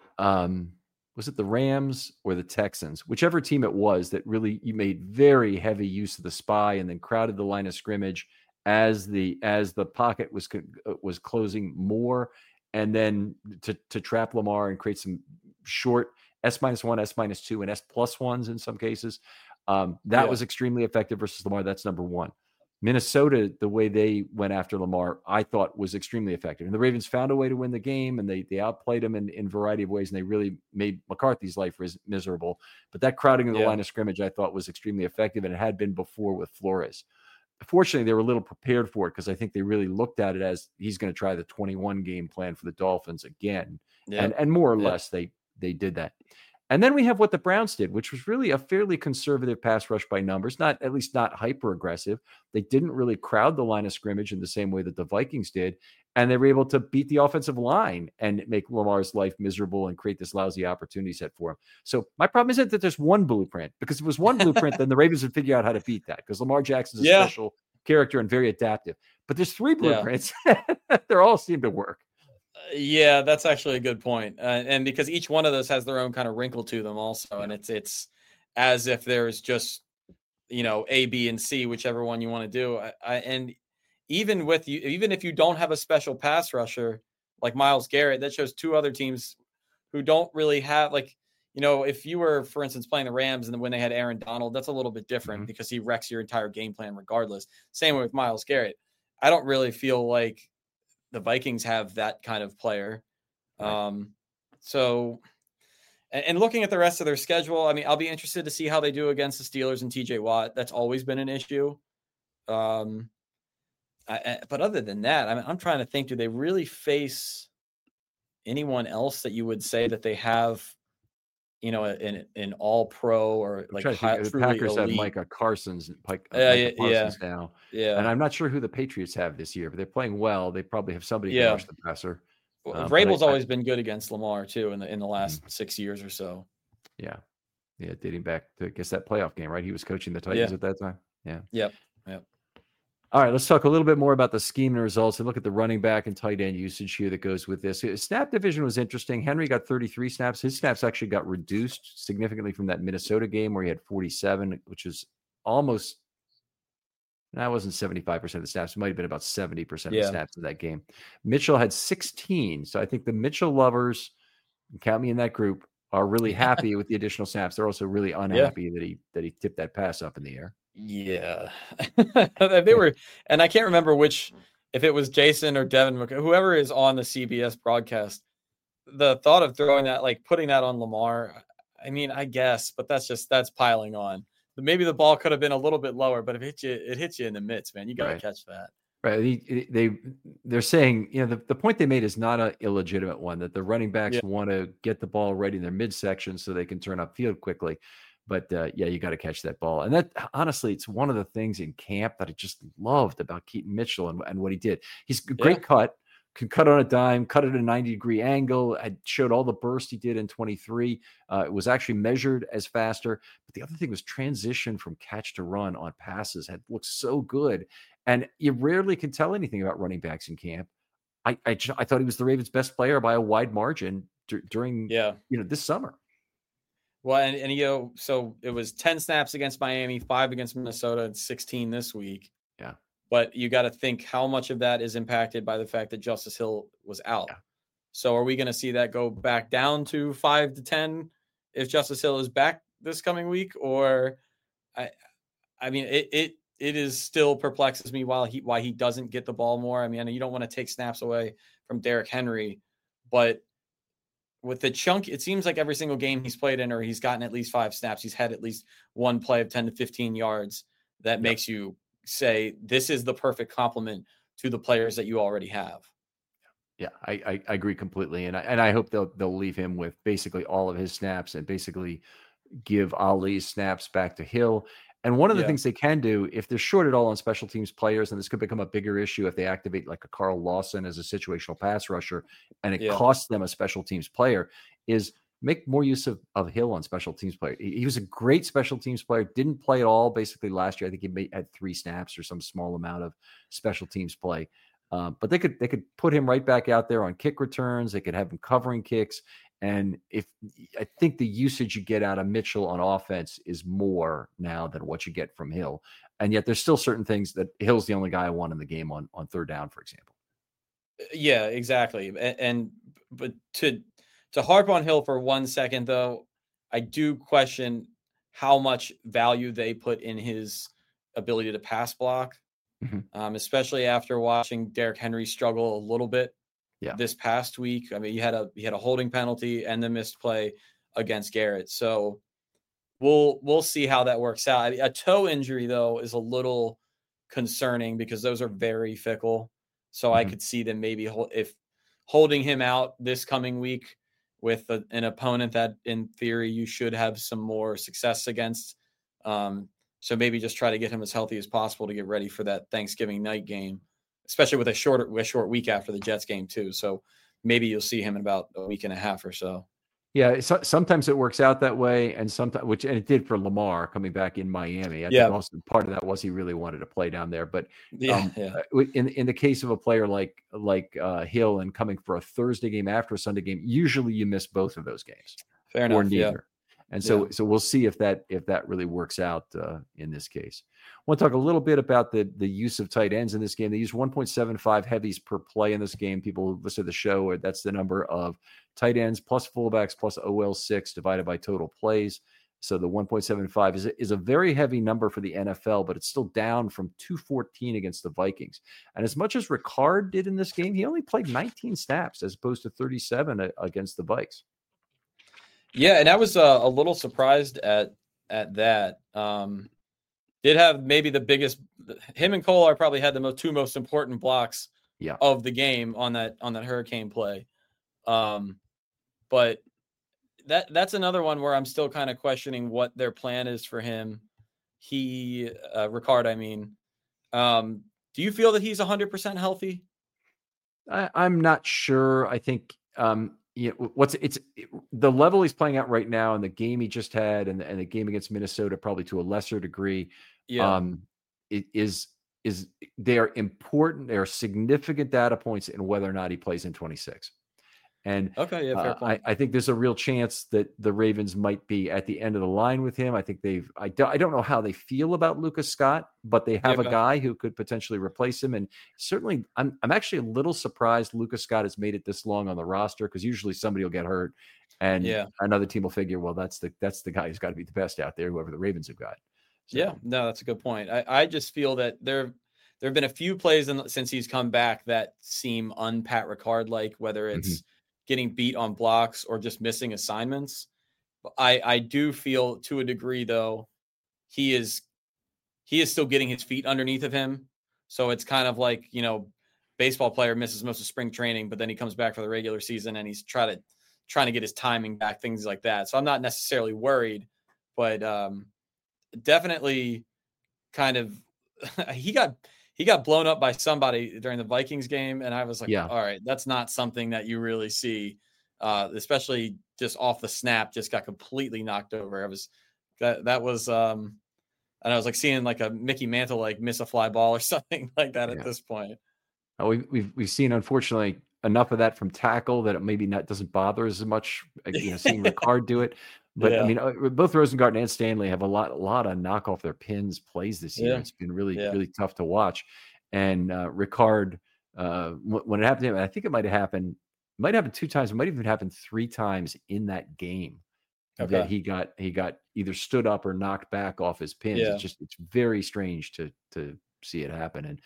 was it the Rams or the Texans, whichever team it was that really you made very heavy use of the spy and then crowded the line of scrimmage as the pocket was closing more, and then to trap Lamar and create some short S-1, S-2, and S+1s in some cases. That was extremely effective versus Lamar. That's number 1. Minnesota, the way they went after Lamar, I thought was extremely effective. And the Ravens found a way to win the game, and they outplayed him in a variety of ways, and they really made McCarthy's life miserable. But that crowding of the line of scrimmage, I thought, was extremely effective, and it had been before with Flores. Fortunately, they were a little prepared for it, because I think they really looked at it as he's going to try the 21 game plan for the Dolphins again. And more or less they did that. And then we have what the Browns did, which was really a fairly conservative pass rush by numbers, at least not hyper aggressive. They didn't really crowd the line of scrimmage in the same way that the Vikings did. And they were able to beat the offensive line and make Lamar's life miserable and create this lousy opportunity set for him. So my problem isn't that there's one blueprint, because if it was one blueprint, then the Ravens would figure out how to beat that, because Lamar Jackson's a special character and very adaptive. But there's 3 blueprints. They all seem to work. Yeah, that's actually a good point. And because each one of those has their own kind of wrinkle to them also. And it's as if there's just, A, B, and C, whichever one you want to do. And even if you don't have a special pass rusher like Myles Garrett, that shows 2 other teams who don't really have, like, if you were, for instance, playing the Rams and when they had Aaron Donald, that's a little bit different because he wrecks your entire game plan regardless. Same with Myles Garrett. I don't really feel like the Vikings have that kind of player. So, and looking at the rest of their schedule, I mean, I'll be interested to see how they do against the Steelers and TJ Watt. That's always been an issue. But other than that, I mean, I'm trying to think, do they really face anyone else that you would say that they have, an all pro or like the Packers elite. Have Micah Parsons now. Yeah. And I'm not sure who the Patriots have this year, but they're playing well. They probably have somebody to rush the passer. Well, Vrabel's always been good against Lamar too in the last 6 years or so. Yeah. Dating back to, I guess, that playoff game, right? He was coaching the Titans at that time. Yeah. Yep. All right, let's talk a little bit more about the scheme and results and look at the running back and tight end usage here that goes with this. Snap division was interesting. Henry got 33 snaps. His snaps actually got reduced significantly from that Minnesota game where he had 47, which is almost That wasn't 75% of the snaps. It might have been about 70% of the Yeah. snaps of that game. Mitchell had 16. So I think the Mitchell lovers, count me in that group, are really happy with the additional snaps. They're also really unhappy that he tipped that pass up in the air. Yeah. They were, and I can't remember if it was Jason or Devin, whoever is on the CBS broadcast, the thought of throwing that, like putting that on Lamar, I mean, I guess, but that's piling on. Maybe the ball could have been a little bit lower, but it hits you in the midst, man. You got to catch that. Right. They're saying, the point they made is not an illegitimate one, that the running backs want to get the ball right in their midsection so they can turn upfield quickly. But you got to catch that ball. And that, honestly, it's one of the things in camp that I just loved about Keaton Mitchell and what he did. He's a great cut, can cut on a dime, cut at a 90-degree angle. I showed all the burst he did in 23. It was actually measured as faster. But the other thing was transition from catch to run on passes had looked so good. And you rarely can tell anything about running backs in camp. I thought he was the Ravens' best player by a wide margin during this summer. Well, and so it was 10 snaps against Miami, 5 against Minnesota, and 16 this week. Yeah. But you got to think how much of that is impacted by the fact that Justice Hill was out. Yeah. So are we going to see that go back down to 5 to 10 if Justice Hill is back this coming week? Or I mean, it is still perplexes me why he doesn't get the ball more. I mean, you don't want to take snaps away from Derrick Henry, but with the chunk, it seems like every single game he's played in, or he's gotten at least 5 snaps, he's had at least one play of 10 to 15 yards that makes you say this is the perfect complement to the players that you already have. Yeah, I agree completely, and I hope they'll leave him with basically all of his snaps and basically give Ali's snaps back to Hill. And one of the things they can do, if they're short at all on special teams players, and this could become a bigger issue if they activate like a Carl Lawson as a situational pass rusher, and it costs them a special teams player, is make more use of Hill on special teams player. He was a great special teams player, didn't play at all basically last year. I think he had 3 snaps or some small amount of special teams play. But they could put him right back out there on kick returns. They could have him covering kicks. And I think the usage you get out of Mitchell on offense is more now than what you get from Hill. And yet there's still certain things that Hill's the only guy I want in the game on third down, for example. Yeah, exactly. But to harp on Hill for 1 second, though, I do question how much value they put in his ability to pass block, especially after watching Derrick Henry struggle a little bit this past week. I mean, he had a holding penalty and the missed play against Garrett. So we'll see how that works out. A toe injury, though, is a little concerning because those are very fickle. So I could see them maybe if holding him out this coming week with an opponent that in theory you should have some more success against. So maybe just try to get him as healthy as possible to get ready for that Thanksgiving night game, especially with a short week after the Jets game too. So maybe you'll see him in about a week and a half or so. Yeah, sometimes it works out that way, and sometimes, and it did for Lamar coming back in Miami. I think also part of that was he really wanted to play down there. But in the case of a player like Hill and coming for a Thursday game after a Sunday game, usually you miss both of those games. Fair enough. Or neither. And so we'll see if that really works out in this case. I want to talk a little bit about the use of tight ends in this game. They use 1.75 heavies per play in this game. People who listen to the show, that's the number of tight ends plus fullbacks plus OL6 divided by total plays. So the 1.75 is a very heavy number for the NFL, but it's still down from 214 against the Vikings. And as much as Ricard did in this game, he only played 19 snaps as opposed to 37 against the Vikes. Yeah, and I was a little surprised at that. Did have maybe the biggest. Him and Kolar probably had the two most important blocks of the game on that Hurricane play. But that's another one where I'm still kind of questioning what their plan is for him. Ricard, I mean, do you feel that he's 100% healthy? I'm not sure. I think. The level he's playing at right now and the game he just had and the game against Minnesota, probably to a lesser degree, they are important. They are significant data points in whether or not he plays in 26. And okay, yeah, fair point. I think there's a real chance that the Ravens might be at the end of the line with him. I think I don't know how they feel about Lucas Scott, but they have a guy who could potentially replace him. And certainly I'm actually a little surprised Lucas Scott has made it this long on the roster, because usually somebody will get hurt and another team will figure, well, that's the guy who's got to be the best out there, whoever the Ravens have got. So. Yeah, no, that's a good point. I just feel that there have been a few plays since he's come back that seem un-Pat Ricard-like, whether it's getting beat on blocks or just missing assignments. I do feel, to a degree, though, he is still getting his feet underneath of him. So it's kind of like, baseball player misses most of spring training, but then he comes back for the regular season and he's trying to get his timing back, things like that. So I'm not necessarily worried, but definitely kind of he got blown up by somebody during the Vikings game, and I was like, all right, that's not something that you really see, especially just off the snap, just got completely knocked over. That was and I was like seeing like a Mickey Mantle like miss a fly ball or something like that at this point. We've seen, unfortunately, enough of that from tackle that it maybe doesn't bother as much, seeing Ricard do it. But I mean, both Rosengarten and Stanley have a lot of knock off their pins plays this year. It's been really tough to watch. And Ricard, when it happened to him, I think it might have happened 2 times. It might even happen 3 times in that game that he got either stood up or knocked back off his pins. It's very strange to see it happen. And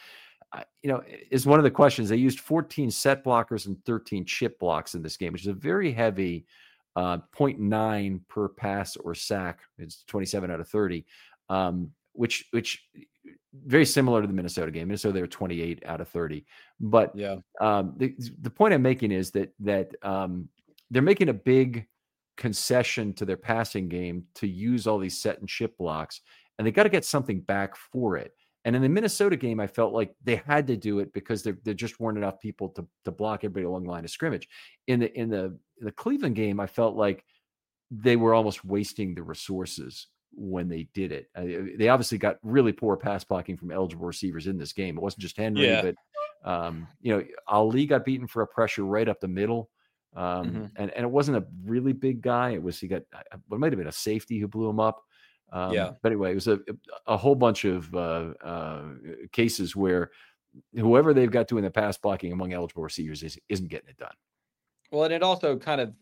is one of the questions. They used 14 set blockers and 13 chip blocks in this game, which is a very heavy 0.9 per pass or sack. It's 27 out of 30, which very similar to the Minnesota game. Minnesota, they were 28 out of 30. But the point I'm making is that they're making a big concession to their passing game to use all these set and chip blocks, and they got to get something back for it. And in the Minnesota game, I felt like they had to do it because there just weren't enough people to block everybody along the line of scrimmage. In the Cleveland game, I felt like they were almost wasting the resources when they did it. They obviously got really poor pass blocking from eligible receivers in this game. It wasn't just Henry, but Ali got beaten for a pressure right up the middle. And it wasn't a really big guy. It might have been a safety who blew him up. But anyway, it was a whole bunch of cases where whoever they've got doing the pass blocking among eligible receivers isn't getting it done. Well, and it also kind of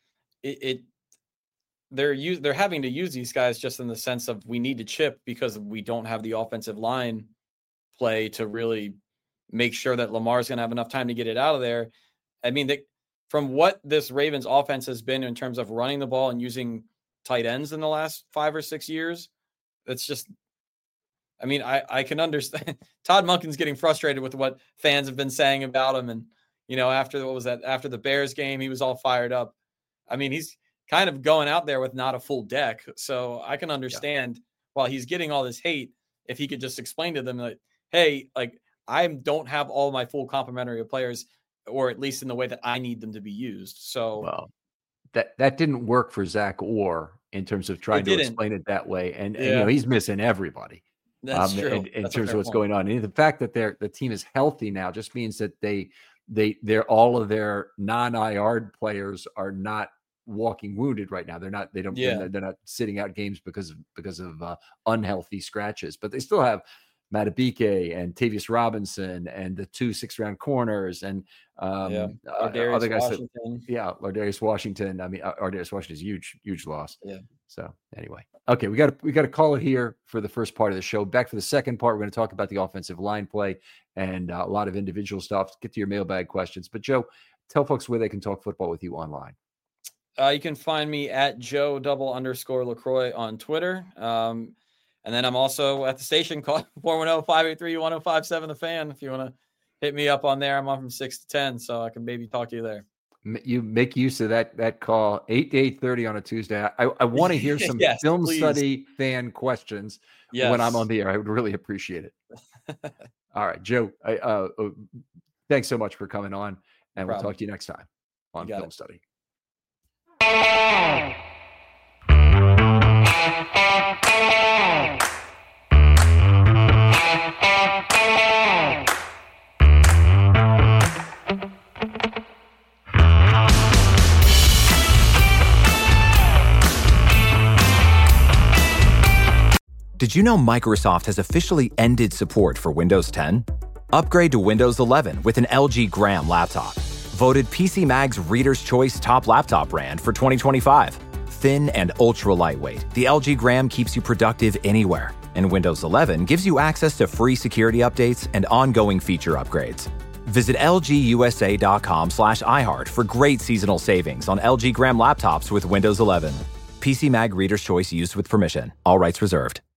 they're having to use these guys just in the sense of we need to chip because we don't have the offensive line play to really make sure that Lamar's going to have enough time to get it out of there. I mean, from what this Ravens offense has been in terms of running the ball and using tight ends in the last 5 or 6 years, it's just, I mean, I can understand. Todd Monken's getting frustrated with what fans have been saying about him. And, after the Bears game, he was all fired up. I mean, he's kind of going out there with not a full deck. So I can understand while he's getting all this hate, if he could just explain to them that, hey, like, I don't have all my full complementary of players, or at least in the way that I need them to be used. So, well, that didn't work for Zach Orr in terms of trying to explain it that way. And he's missing everybody. That's true. In terms of what's going on. And the fact that the team is healthy now just means that they're all of their non-IR players are not walking wounded right now. They're not sitting out games because of unhealthy scratches, but they still have Matabike and Tavius Robinson and the 2 6th-round corners and other guys. Lardarius Washington. I mean, Lardarius Washington is a huge loss. Yeah. So anyway, okay, we got to call it here for the first part of the show. Back for the second part, we're going to talk about the offensive line play and a lot of individual stuff. Get to your mailbag questions. But Joe, tell folks where they can talk football with you online. You can find me at Joe_LaCroix on Twitter. And then I'm also at the station called 410-583-1057, The Fan. If you want to hit me up on there, I'm on from 6 to 10, so I can maybe talk to you there. You make use of that call, 8 to 8:30 on a Tuesday. I want to hear some film study fan questions when I'm on the air. I would really appreciate it. All right, Joe, thanks so much for coming on, and we'll talk to you next time on Film Study. Did you know Microsoft has officially ended support for Windows 10? Upgrade to Windows 11 with an LG Gram laptop. Voted PC Mag's Reader's Choice Top Laptop Brand for 2025. Thin and ultra lightweight, the LG Gram keeps you productive anywhere. And Windows 11 gives you access to free security updates and ongoing feature upgrades. Visit lgusa.com/iHeart for great seasonal savings on LG Gram laptops with Windows 11. PC Mag Reader's Choice used with permission. All rights reserved.